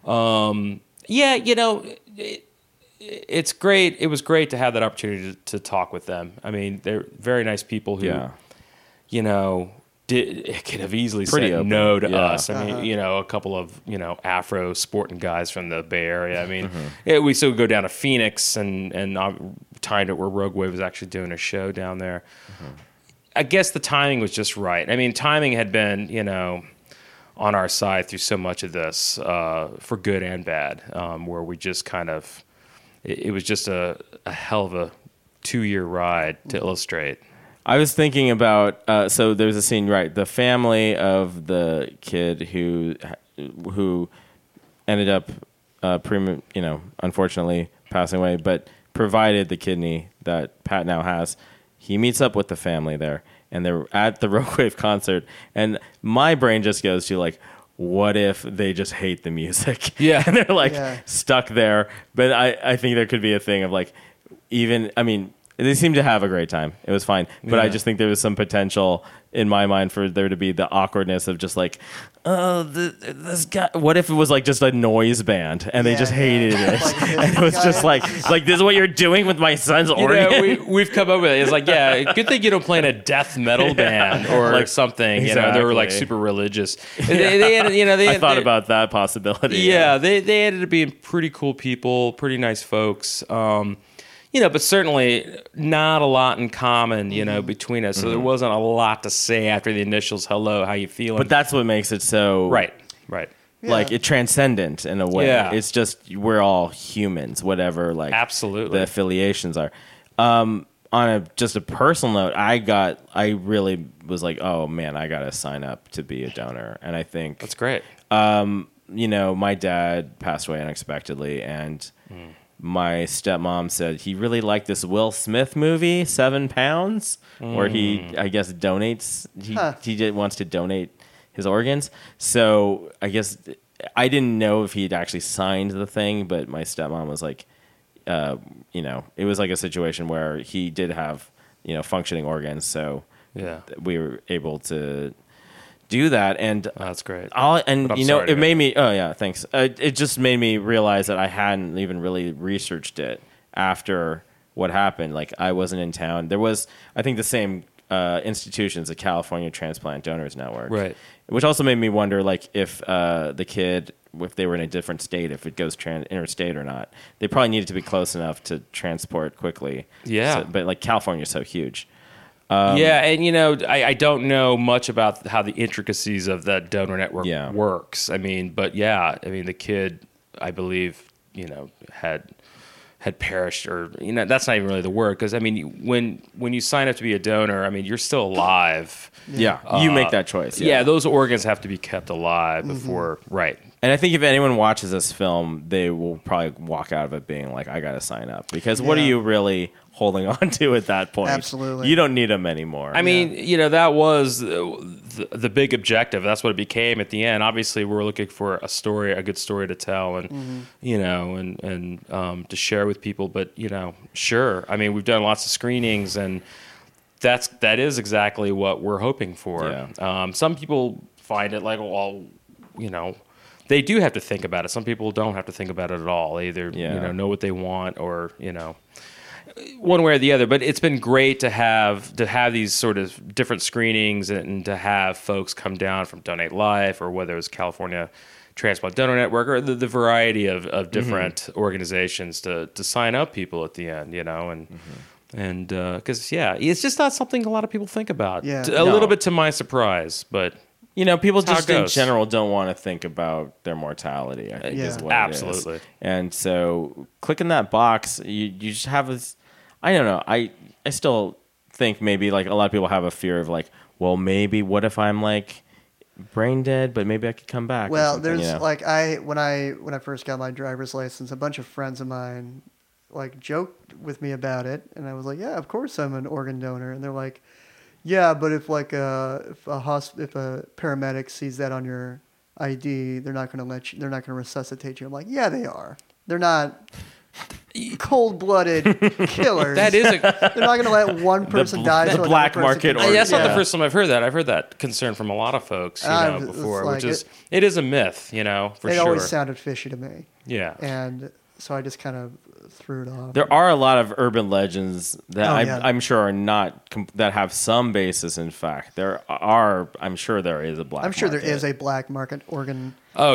It's great. It was great to have that opportunity to talk with them. I mean, they're very nice people who, could have easily said no to us. I mean, a couple of, Afro sporting guys from the Bay Area. I mean, we still go down to Phoenix and timed it where Rogue Wave was actually doing a show down there. I guess the timing was just right. I mean, timing had been, on our side through so much of this, for good and bad, where we just kind of, it was just a hell of a 2-year ride to illustrate. I was thinking about so there's a scene, right? The family of the kid who ended up unfortunately passing away, but provided the kidney that Pat now has. He meets up with the family there, and they're at the Rogue Wave concert, and my brain just goes to like, what if they just hate the music? Yeah. And they're like stuck there. But I think there could be a thing of like, they seemed to have a great time. It was fine. But I just think there was some potential in my mind for there to be the awkwardness of just like, oh, this guy. What if it was like just a noise band and they just hated it? And it was just like this is what you're doing with my son's organ? We've come up with it. It's like, good thing you don't play in a death metal band or like something. They were like super religious. I thought about that possibility. Yeah, they ended up being pretty cool people, pretty nice folks. But certainly not a lot in common, between us. So there wasn't a lot to say after the initials, hello, how you feeling? But that's what makes it so... Right. Like, it's transcendent in a way. Yeah. It's just, we're all humans, whatever, like... Absolutely. The affiliations are. On just a personal note, I really was like, oh, man, I got to sign up to be a donor. And I think... That's great. My dad passed away unexpectedly, and... My stepmom said he really liked this Will Smith movie, 7 Pounds, where he, I guess, donates. He wants to donate his organs. So I guess I didn't know if he'd actually signed the thing, but my stepmom was like, it was like a situation where he did have, functioning organs. So we were able to do that, and that's great. It made me. Oh yeah, thanks. It just made me realize that I hadn't even really researched it after what happened. Like I wasn't in town. There was, I think, the same institutions, the California Transplant Donors Network, right? Which also made me wonder, like, if the kid, if they were in a different state, if it goes interstate or not. They probably needed to be close enough to transport quickly. Yeah, but like California's so huge. I don't know much about how the intricacies of that donor network works. The kid, I believe, had perished, or that's not even really the word, because when you sign up to be a donor, you're still alive. Yeah, you make that choice. Yeah, those organs have to be kept alive before, right. And I think if anyone watches this film, they will probably walk out of it being like, I got to sign up. Because what are you really holding on to at that point? Absolutely. You don't need them anymore. That was the big objective. That's what it became at the end. Obviously, we're looking for a good story to tell and, and to share with people. But, sure. We've done lots of screenings, and that is exactly what we're hoping for. Yeah. Some people find it like, well, they do have to think about it. Some people don't have to think about it at all. They either know what they want, or one way or the other. But it's been great to have these sort of different screenings, and to have folks come down from Donate Life, or whether it's California Transplant Donor Network, or the variety of different organizations to sign up people at the end. And because it's just not something a lot of people think about. Yeah. A little bit to my surprise, but. People just in general don't want to think about their mortality, I think is what absolutely. It is. And so clicking that box, you just have this, I don't know, I still think maybe like a lot of people have a fear of like, well, maybe what if I'm like brain dead, but maybe I could come back. Well, there's like when I first got my driver's license, a bunch of friends of mine like joked with me about it, and I was like, yeah, of course I'm an organ donor, and they're like, yeah, but if like if a paramedic sees that on your ID, they're not going to resuscitate you. I'm like, yeah, they are. They're not cold-blooded killers. They're not going to let one person die. The black market. That's not the first time I've heard that. I've heard that concern from a lot of folks, before, like it is a myth, for sure. It always sounded fishy to me. Yeah. And so I just kind of threw it off. There are a lot of urban legends that I'm sure are not that have some basis in fact. I'm sure there is a black market. I'm sure there is a black market organ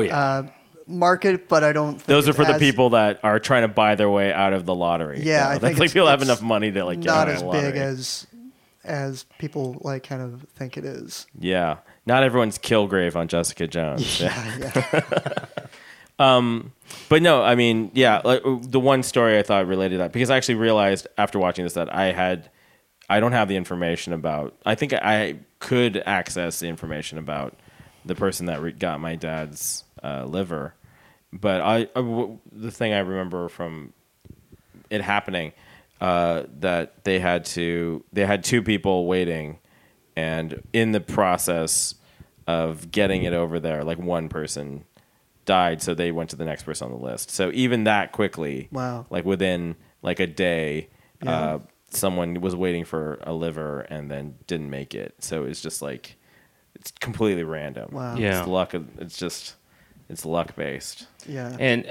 market, but I don't think those are for the people that are trying to buy their way out of the lottery. Yeah, I think like people have enough money to like get out of the lottery. Not as big as people like kind of think it is. Yeah. Not everyone's Kilgrave on Jessica Jones. Yeah. But no, I mean, yeah, like, the one story I thought related to that, because I actually realized after watching this that I don't have the information about, I think I could access the information about the person that got my dad's liver. But the thing I remember from it happening, that they had two people waiting, and in the process of getting it over there, like one person died, so they went to the next person on the list. So even that quickly, Wow. like within like a day, Yeah. someone was waiting for a liver and then didn't make it. So it's just like, it's completely random. Wow. Yeah. It's luck. It's luck based. Yeah. And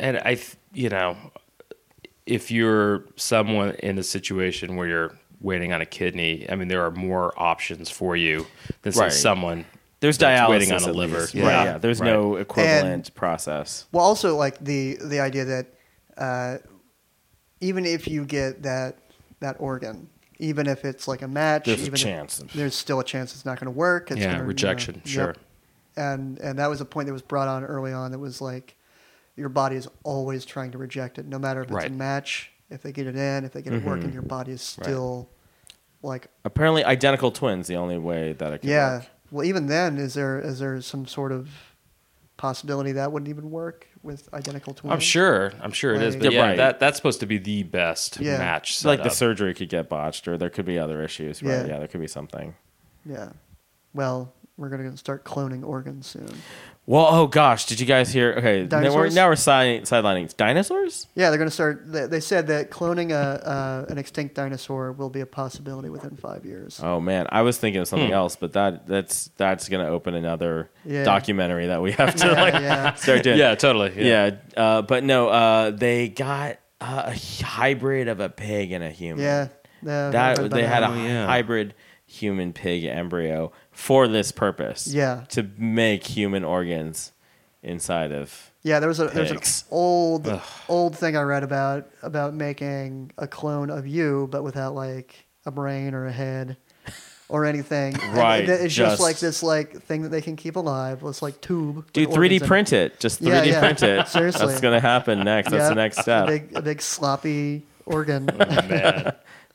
if you're someone in a situation where you're waiting on a kidney, I mean, there are more options for you than say Right. someone There's that's dialysis waiting on a at liver. least. Yeah. Right, yeah. There's Right. no equivalent process. Well, also like the idea that even if you get that organ, even if it's like a match, There's a even if- chance. there's still a chance it's not going to work. It's Yeah, gonna, rejection, yep. sure. And that was a point that was brought on early on. That was like your body is always trying to reject it, no matter if it's a Right. match, if they get it in, if they get it working, your body is still like Apparently, identical twins the only way that it can yeah. work. Well, even then, is there some sort of possibility that wouldn't even work with identical twins? I'm sure it is. But Like- yeah, Right. that's supposed to be the best Yeah. match. It's like the setup. surgery could get botched, or there could be other issues. Right? Yeah. Yeah, there could be something. Yeah. Well, we're gonna start cloning organs soon. Well, oh gosh, did you guys hear? Okay, Dinosaurs? now we're sidelining dinosaurs. Yeah, they're gonna start. They said that cloning an extinct dinosaur will be a possibility within 5 years. Oh man, I was thinking of something else, but that's going to open another Yeah. documentary that we have to Yeah. start doing. Yeah, totally. Yeah, but no, they got a hybrid of a pig and a human. Yeah. They had a yeah. hybrid human pig embryo for this purpose. Yeah. to make human organs inside of. Yeah, there's an Pigs. old thing I read about making a clone of you, but without like a brain or a head or anything. And Right, it's just just- like this like thing that they can keep alive. It's like tube. with Dude, organs 3D in it. print it. Just 3D Yeah, yeah. print it. Seriously. That's going to happen next. That's Yeah, the next step. A big sloppy organ. Man,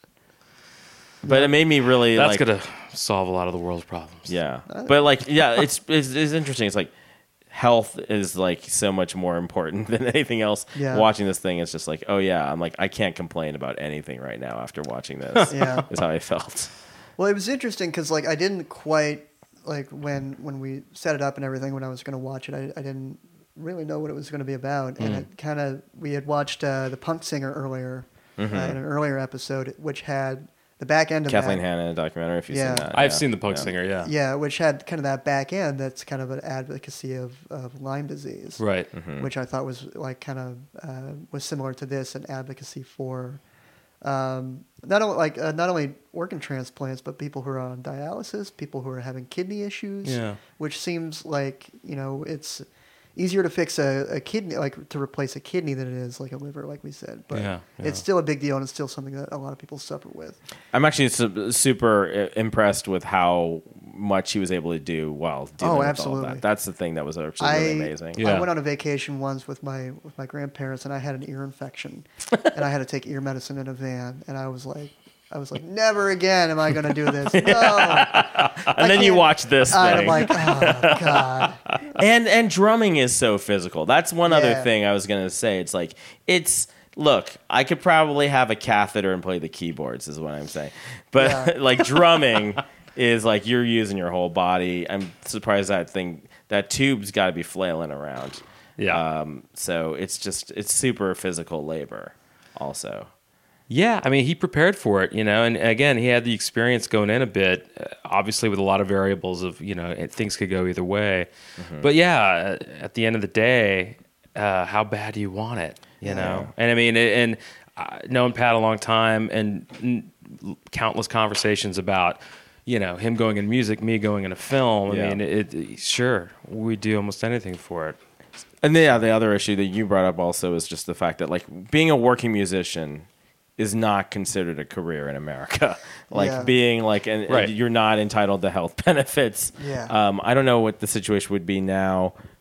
But it made me really that's like. gonna solve a lot of the world's problems. Yeah, but like, yeah, it's interesting. It's like health is like so much more important than anything else. Yeah. Watching this thing, it's just like, oh yeah, I'm like, I can't complain about anything right now after watching this. Yeah. Is how I felt. Well, it was interesting because like I didn't quite like when we set it up and everything. When I was going to watch it, I didn't really know what it was going to be about, and it kind of we had watched the Punk Singer earlier in an earlier episode, which had the back end of Kathleen that. Hanna documentary. If you've Yeah. seen that, I've yeah. seen the Punk Yeah. Singer. Yeah. Yeah, which had kind of that back end that's kind of an advocacy of Lyme disease, Right. which I thought was like kind of was similar to this, an advocacy for not only organ transplants, but people who are on dialysis, people who are having kidney issues, Yeah. which seems like it's easier to fix a kidney, like to replace a kidney than it is like a liver, like we said. But Yeah, yeah. it's still a big deal, and it's still something that a lot of people suffer with. I'm actually super impressed with how much he was able to do while dealing with all absolutely. of that. That's the thing that was actually really amazing. Yeah. I went on a vacation once with my grandparents, and I had an ear infection, and I had to take ear medicine in a van, and I was like, never again am I going to do this. No. And then you watch this thing. And I'm like, oh god. and drumming is so physical. That's one other Yeah. thing I was gonna say. It's like look, I could probably have a catheter and play the keyboards, is what I'm saying. But Yeah. like drumming is like you're using your whole body. I'm surprised that tube's got to be flailing around. Yeah. So it's super physical labor, also. Yeah, I mean, he prepared for it, and again, he had the experience going in a bit, obviously with a lot of variables of, things could go either way. But yeah, at the end of the day, how bad do you want it, know? And I mean, known Pat a long time and countless conversations about, him going in music, me going in a film. Yeah. I mean, sure, we do almost anything for it. And the other issue that you brought up also is just the fact that like being a working musician is not considered a career in America. Like Yeah. being like, Right. you're not entitled to health benefits. Yeah. I don't know what the situation would be now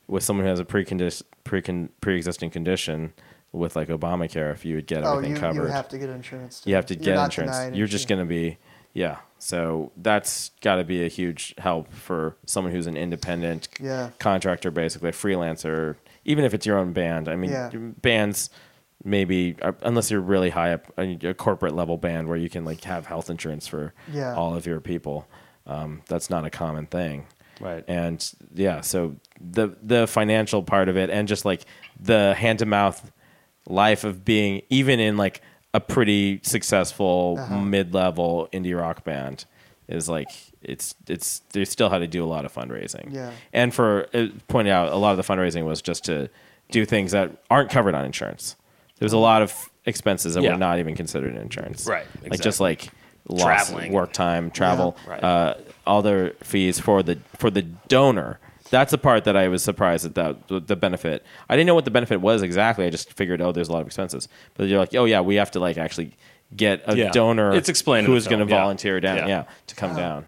with someone who has a pre-existing condition with like Obamacare, if you would get everything covered. You have to get insurance. You have to get insurance. You're just going to be, So that's got to be a huge help for someone who's an independent contractor, basically a freelancer, even if it's your own band. I mean, bands maybe, unless you're really high up, a corporate level band where you can like have health insurance for all of your people. That's not a common thing. Right. And so the financial part of it, and just like the hand to mouth life of being even in like a pretty successful mid-level indie rock band is like it's they still had to do a lot of fundraising. Yeah. And for pointing out, a lot of the fundraising was just to do things that aren't covered on insurance. There was a lot of expenses that were not even considered in insurance. Right. Exactly. Like just like Traveling. work time, travel, Right. all their fees for the donor. That's the part that I was surprised at, the benefit. I didn't know what the benefit was exactly. I just figured, there's a lot of expenses. But you're like, we have to like actually get a donor it's explained who is in the going to film. volunteer down, to come down.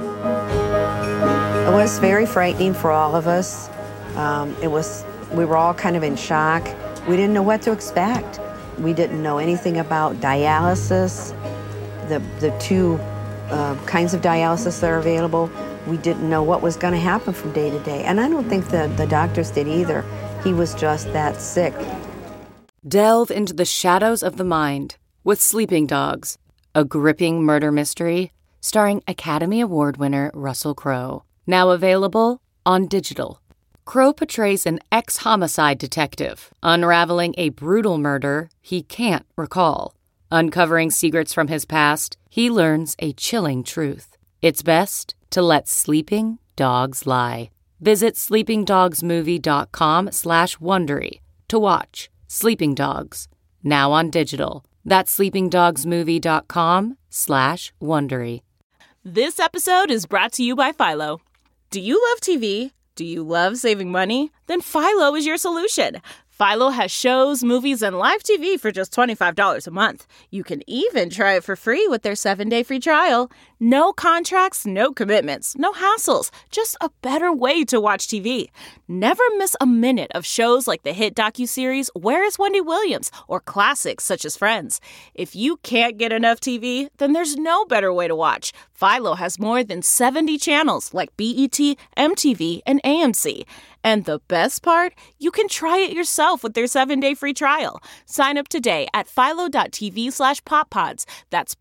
It was very frightening for all of us. We were all kind of in shock. We didn't know what to expect. We didn't know anything about dialysis, the two kinds of dialysis that are available. We didn't know what was going to happen from day to day. And I don't think the doctors did either. He was just that sick. Delve into the shadows of the mind with Sleeping Dogs, a gripping murder mystery starring Academy Award winner Russell Crowe. Now available on digital. Crowe portrays an ex-homicide detective unraveling a brutal murder he can't recall. Uncovering secrets from his past, he learns a chilling truth. It's best to let sleeping dogs lie. Visit sleepingdogsmovie.com/Wondery to watch Sleeping Dogs, now on digital. That's sleepingdogsmovie.com/Wondery. This episode is brought to you by Philo. Do you love TV? Do you love saving money? Then Philo is your solution. Philo has shows, movies, and live TV for just $25 a month. You can even try it for free with their 7-day free trial. No contracts, no commitments, no hassles. Just a better way to watch TV. Never miss a minute of shows like the hit docuseries Where is Wendy Williams? Or classics such as Friends. If you can't get enough TV, then there's no better way to watch. Philo has more than 70 channels like BET, MTV, and AMC. And the best part? You can try it yourself with their 7-day free trial. Sign up today at philo.tv/poppods. That's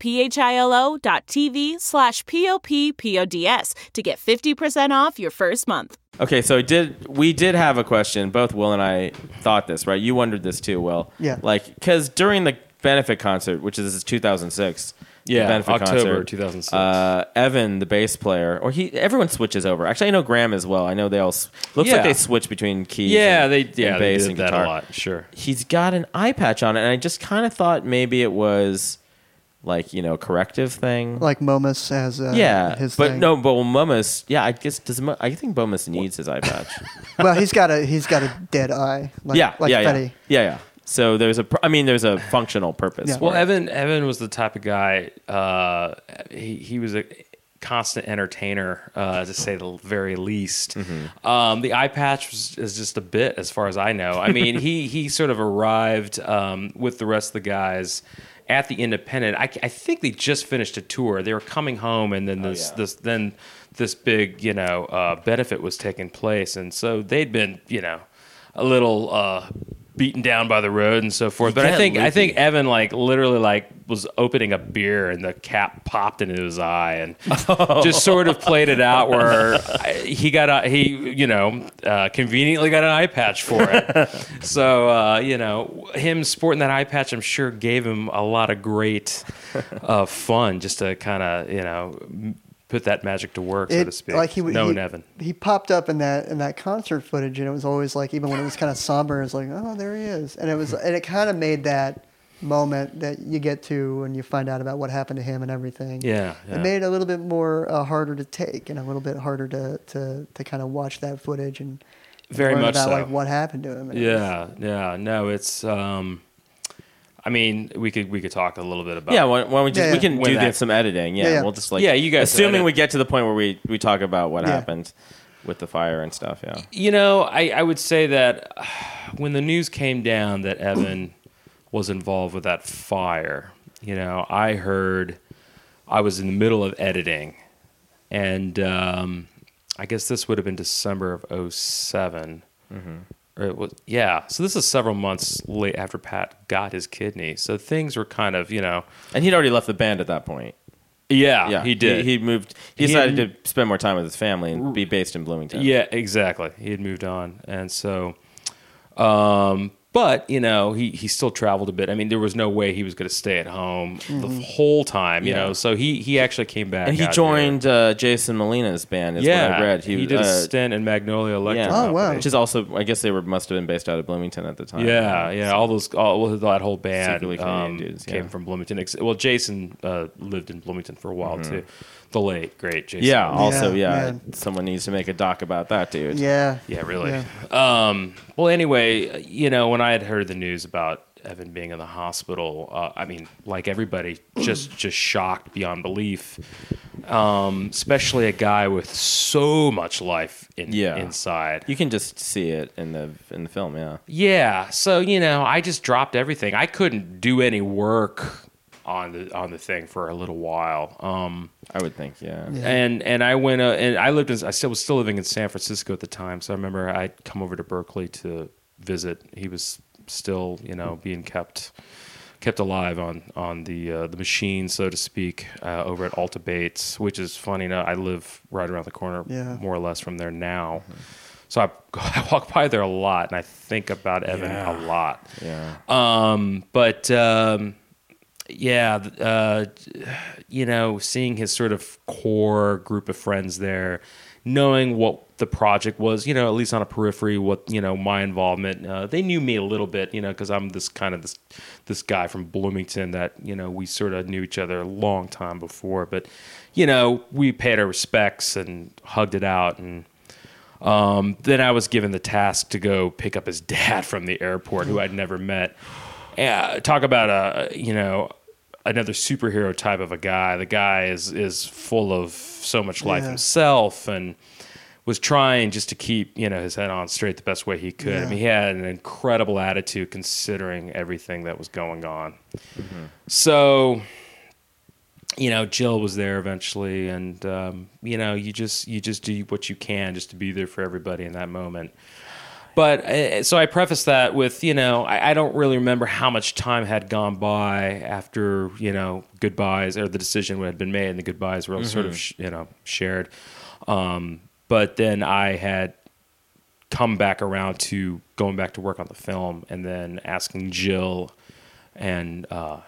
philo.tv/POPPODS to get 50% off your first month. Okay, so we did have a question. Both Will and I thought this, right? You wondered this too, Will. Yeah. Like, because during the benefit concert, which is 2006, Yeah, the benefit October concert, 2006. Evan, the bass player, everyone switches over. Actually, I know Graham as well. I know they all looks like they switch between keys. They bass did and that guitar a lot. Sure. He's got an eye patch on it, and I just kind of thought maybe it was like a corrective thing. Like Momus has his but thing. no, but Momus, I guess I think Momus needs his eye patch. Well, he's got a dead eye. Like Fetty. Yeah. So there's a functional purpose. Yeah. for Well, it. Evan was the type of guy. He was a constant entertainer, to say the very least. Mm-hmm. The eye patch is just a bit, as far as I know. I mean, he sort of arrived with the rest of the guys at the Independent. I think they just finished a tour. They were coming home, and then this big benefit was taking place, and so they'd been a little beaten down by the road and so forth. But I think Evan literally was opening a beer and the cap popped into his eye and just sort of played it out where he conveniently got an eye patch for it. So him sporting that eye patch, I'm sure gave him a lot of great fun just to kind of put that magic to work, so to speak. Knowing Evan, he popped up in that concert footage, and it was always like, even when it was kind of somber, it's like, oh, there he is, and it kind of made that moment that you get to when you find out about what happened to him and everything. Yeah. It made it a little bit more harder to take, and a little bit harder to kind of watch that footage and very learn much about so. what happened to him. No, it's. I mean, we could talk a little bit about. Yeah, why don't we just we can do that- some editing. Yeah, Yeah. we'll just you guys assuming edit. we get to the point where we talk about what happened. with the fire and stuff. Yeah. You know, I would say that when the news came down that Evan was involved with that fire, you know, I heard I was in the middle of editing, and I guess this would have been December of 2007. Or it was, yeah. So this is several months late after Pat got his kidney. So things were kind of, you know. And he'd already left the band at that point. Yeah, he did. He moved. He decided to spend more time with his family and be based in Bloomington. Yeah, exactly. He had moved on, and so, but you know, he still traveled a bit. I mean, there was no way he was going to stay at home the whole time. You know, so he actually came back. And he joined Jason Molina's band. Is what I read. He did a stint in Magnolia Electric. Yeah. Oh, wow. Which is also, I guess they must have been based out of Bloomington at the time. Yeah. All that whole band dudes, came from Bloomington. Well, Jason lived in Bloomington for a while too. The late great Jason. Yeah. Also, man. someone needs to make a doc about that dude. Yeah. Yeah, really. Yeah. Well, anyway, you know, when I had heard the news about Evan being in the hospital, I mean, like everybody, just shocked beyond belief. Especially a guy with so much life inside. You can just see it in the film. Yeah. Yeah. So you know, I just dropped everything. I couldn't do any work on the thing for a little while. I would think, yeah. And I went and I was still living in San Francisco at the time, so I remember I'd come over to Berkeley to visit. He was still, you know, being kept alive on the machine, so to speak, over at Alta Bates, which is funny. Now I live right around the corner, more or less from there now. So I walk by there a lot, and I think about Evan a lot. Yeah. You know, seeing his sort of core group of friends there, knowing what the project was, you know, at least on a periphery, what, you know, my involvement, they knew me a little bit, you know, because I'm this guy from Bloomington that, you know, we sort of knew each other a long time before, but, you know, we paid our respects and hugged it out. And then I was given the task to go pick up his dad from the airport, who I'd never met. Talk about another superhero type of a guy. The guy is full of so much life himself, and was trying just to keep, you know, his head on straight the best way he could. I mean, he had an incredible attitude considering everything that was going on. So, you know, Jill was there eventually, and you know, you just do what you can just to be there for everybody in that moment. But so I preface that with, you know, I don't really remember how much time had gone by after, you know, goodbyes, or the decision had been made and the goodbyes were sort of, shared. But then I had come back around to going back to work on the film, and then asking Jill and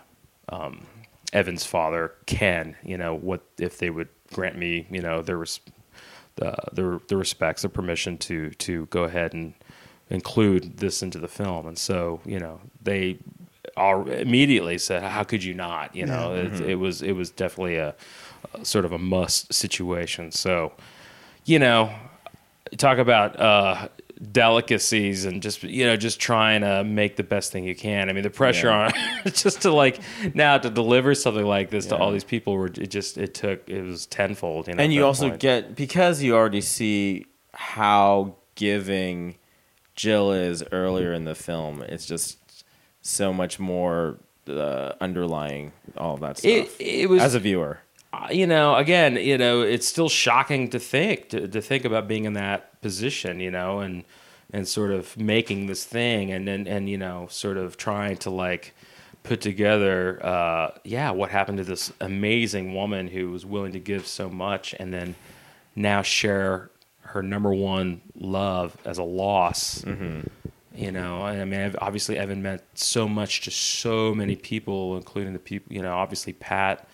Evan's father, Ken, you know, what if they would grant me, you know, the respects, the permission to go ahead and include this into the film. And so, you know, they all immediately said, how could you not? You know, it was definitely a sort of a must situation. So, you know, talk about delicacies and just trying to make the best thing you can. I mean, the pressure on just to now to deliver something like this to all these people it was tenfold. You know, and you also get, because you already see how giving Jill is earlier in the film, it's just so much more underlying all of that stuff. It was, as a viewer, you know, again, you know, it's still shocking to think about being in that position, you know, and sort of making this thing, and you know, sort of trying to put together, what happened to this amazing woman who was willing to give so much, and then now share her number one love as a loss. You know, I mean, obviously Evan meant so much to so many people, including the people, you know, obviously Pat.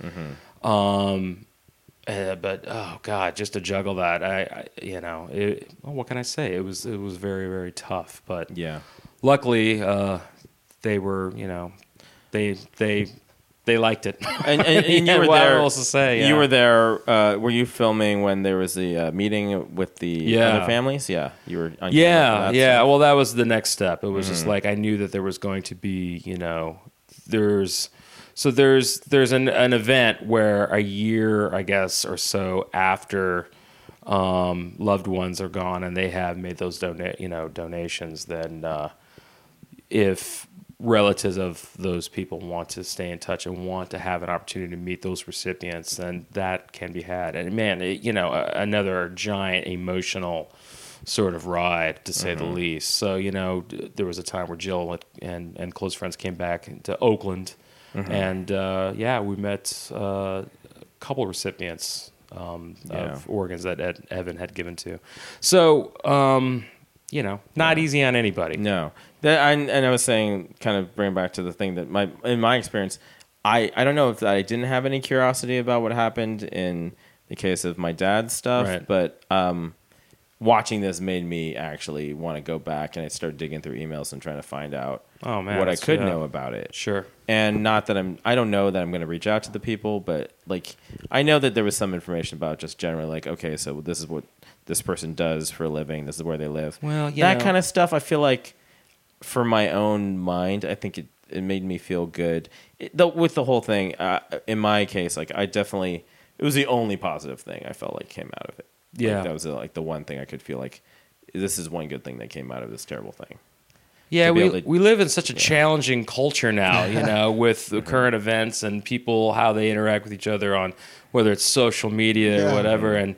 But oh God, just to juggle that, what can I say? It was very, very tough. But luckily, they were, you know, they liked it. And you were there. Else to say? You were there. Were you filming when there was the meeting with the other families? Yeah, you were. On yeah. Well, that was the next step. It was just I knew that there was going to be, you know, there's an event where a year, I guess, or so after loved ones are gone and they have made those donations, then if relatives of those people want to stay in touch and want to have an opportunity to meet those recipients, then that can be had. And man, another giant emotional sort of ride, to say the least. So, there was a time where Jill and close friends came back to Oakland, and we met a couple recipients of organs that Evan had given to. So, not easy on anybody. No. And I was saying, kind of bring back to the thing that in my experience, I don't know if I didn't have any curiosity about what happened in the case of my dad's stuff, right. But watching this made me actually want to go back, and I started digging through emails and trying to find out what I could know about it. Sure. And not that I don't know that I'm going to reach out to the people, but like I know that there was some information about just generally like, okay, so this is what this person does for a living. This is where they live. Well, that kind of stuff, I feel like for my own mind, I think it made me feel good. With the whole thing, in my case, like it was the only positive thing I felt like came out of it. Yeah. Like, that was like the one thing I could feel like this is one good thing that came out of this terrible thing. Yeah, we live in such a challenging culture now, with the current events and people, how they interact with each other on whether it's social media or whatever. And,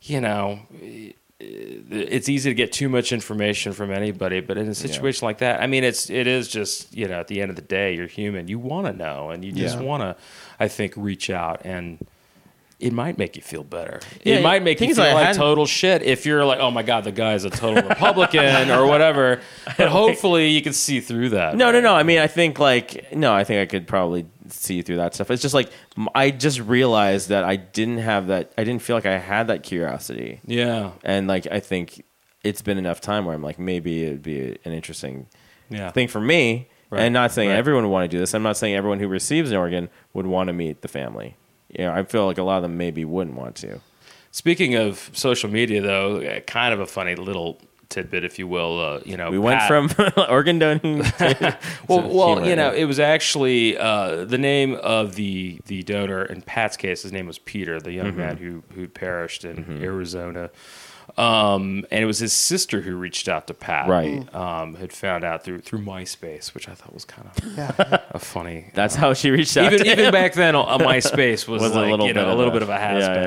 it's easy to get too much information from anybody. But in a situation like that, I mean, it is just, at the end of the day, you're human. You want to know, and you just want to, I think, reach out, and it might make you feel better. It might make you feel like total shit if you're like, oh my God, the guy's a total Republican or whatever. But hopefully you can see through that. No. I mean, I think I could probably see through that stuff. It's just like, I just realized that I didn't feel like I had that curiosity. Yeah. And like, I think it's been enough time where I'm like, maybe it'd be an interesting thing for me. Right. And not saying everyone would want to do this. I'm not saying everyone who receives an organ would want to meet the family. I feel like a lot of them maybe wouldn't want to. Speaking of social media, though, kind of a funny little tidbit, if you will. We went from organ donating to it was actually the name of the donor in Pat's case. His name was Peter, the young man who perished in Arizona. And it was his sister who reached out to Pat. Right. Had found out through MySpace, which I thought was kind of a funny. That's how she reached out. Even back then, MySpace was like, a little bit of a has-been.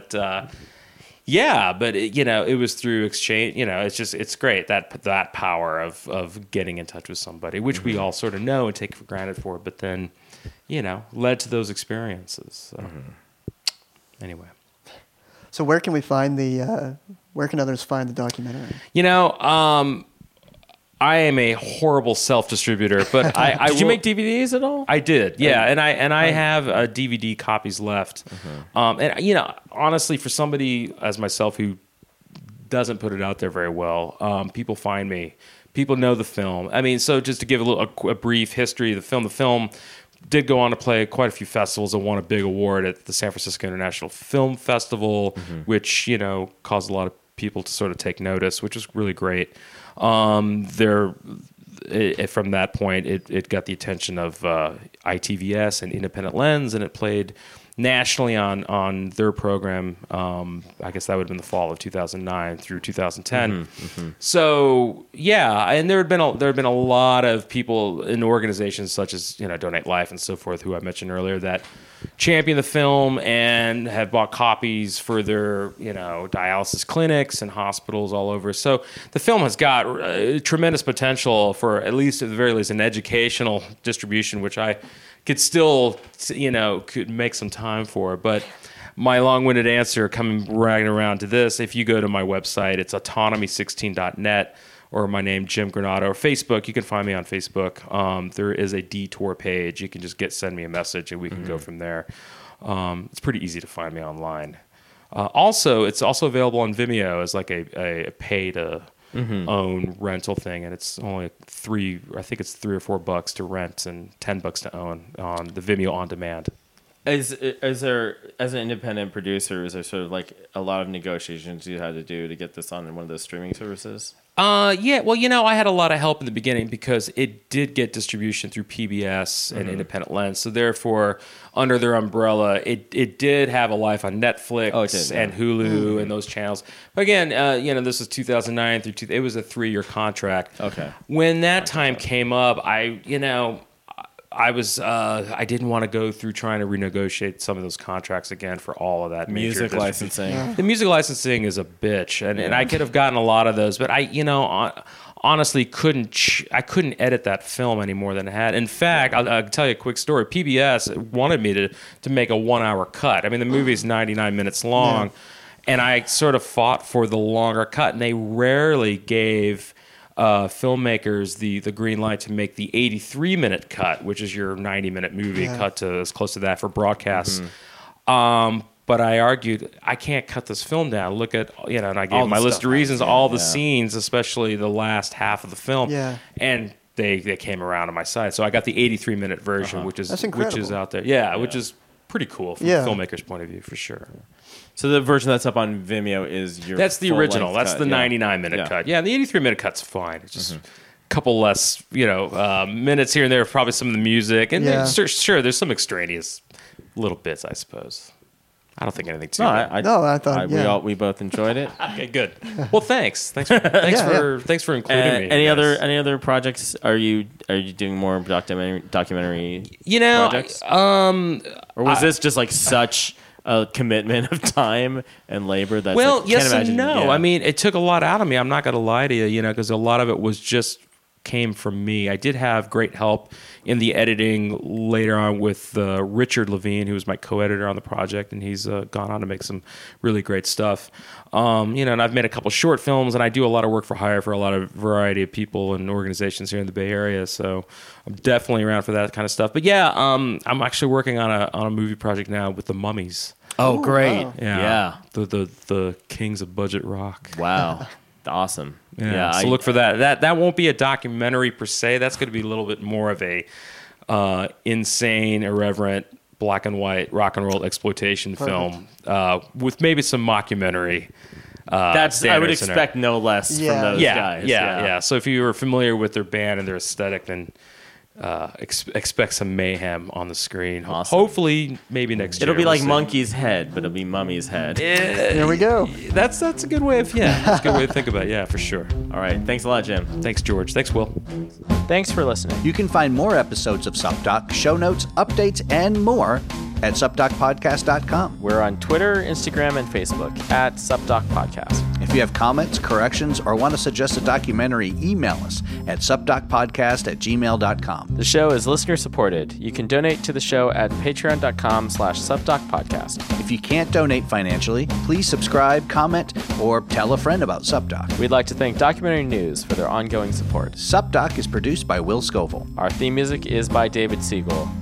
Yeah. But it was through exchange. It's great that power of getting in touch with somebody, which we all sort of know and take for granted for, but then led to those experiences. So. Anyway. So where can we find where can others find the documentary? I am a horrible self-distributor, but Did you make DVDs at all? I did, yeah, and I have DVD copies left. And honestly, for somebody as myself who doesn't put it out there very well, people find me. People know the film. I mean, so just to give a brief history of the film did go on to play quite a few festivals and won a big award at the San Francisco International Film Festival, which, caused a lot of people to sort of take notice, which was really great. From that point, it got the attention of ITVS and Independent Lens, and it played nationally on their program. I guess that would have been the fall of 2009 through 2010. So and there had been a lot of people in organizations such as Donate Life and so forth, who I mentioned earlier, that champion the film and have bought copies for their dialysis clinics and hospitals all over. So the film has got tremendous potential for, at the very least, an educational distribution, which I could still, could make some time for. But my long-winded answer coming right around to this, if you go to my website, it's autonomy16.net, or my name, Jim Granado, or Facebook. You can find me on Facebook. There is a detour page. You can just send me a message, and we can go from there. It's pretty easy to find me online. It's also available on Vimeo as like a pay to own rental thing, and it's only $3 or $4 to rent and $10 to own on the Vimeo on demand. Is there, as an independent producer, is there sort of like a lot of negotiations you had to do to get this on one of those streaming services? Yeah, well, I had a lot of help in the beginning because it did get distribution through PBS and Independent Lens. So therefore, under their umbrella, it did have a life on Netflix and Hulu and those channels. But again, this was 2009 through it was a 3-year contract. Okay. When that time came up, I didn't want to go through trying to renegotiate some of those contracts again for all of that music licensing. Yeah. The music licensing is a bitch, and I could have gotten a lot of those, but I honestly couldn't edit that film any more than it had. In fact, I'll tell you a quick story. PBS wanted me to make a 1-hour cut. I mean, the movie's 99 minutes long, and I sort of fought for the longer cut, and they rarely gave filmmakers the green light to make the 83-minute cut, which is your 90-minute movie cut to as close to that for broadcast. But I argued, I can't cut this film down. Look at, and I gave my list of reasons, all the scenes, especially the last half of the film. Yeah. And they came around on my side. So I got the 83-minute version, which is out there. Yeah, which is pretty cool from the filmmaker's point of view, for sure. So the version that's up on Vimeo is That's the original. That's the 99-minute cut. Yeah, the 83-minute cut's fine. It's just a couple less, minutes here and there, probably some of the music. And sure, there's some extraneous little bits, I suppose. I don't think anything too bad. I thought we both enjoyed it. Okay, good. Well, thanks for including me. Any other projects? Are you doing more documentary projects? Or was this just like such a commitment of time and labor that yes and no. Yeah. I mean, it took a lot out of me. I'm not going to lie to you, because a lot of it was just came from me. I did have great help in the editing later on with Richard Levine, who was my co-editor on the project, and he's gone on to make some really great stuff. And I've made a couple short films, and I do a lot of work for hire for a lot of variety of people and organizations here in the Bay Area. So I'm definitely around for that kind of stuff. But I'm actually working on a movie project now with the Mummies. Oh, great! Wow. Yeah. The kings of budget rock. Wow. Awesome. Yeah, so look for that. That won't be a documentary per se. That's going to be a little bit more of a insane, irreverent, black and white rock and roll exploitation film with maybe some mockumentary. I would expect no less from those guys. Yeah. So if you were familiar with their band and their aesthetic, then expect some mayhem on the screen. Awesome. Hopefully, maybe next year. It'll be like Monkey's Head, but it'll be Mummy's Head. There we go. That's a good way of that's a good way to think about it. Yeah, for sure. All right. Thanks a lot, Jim. Thanks, George. Thanks, Will. Thanks for listening. You can find more episodes of SupDoc, show notes, updates, and more at supdocpodcast.com. We're on Twitter, Instagram, and Facebook at SupDoc Podcast. If you have comments, corrections, or want to suggest a documentary, email us at supdocpodcast@gmail.com. The show is listener supported. You can donate to the show at patreon.com/SupDocPodcast. If you can't donate financially, please subscribe, comment, or tell a friend about SupDoc. We'd like to thank Documentary News for their ongoing support. SupDoc is produced by Will Scoville. Our theme music is by David Siegel.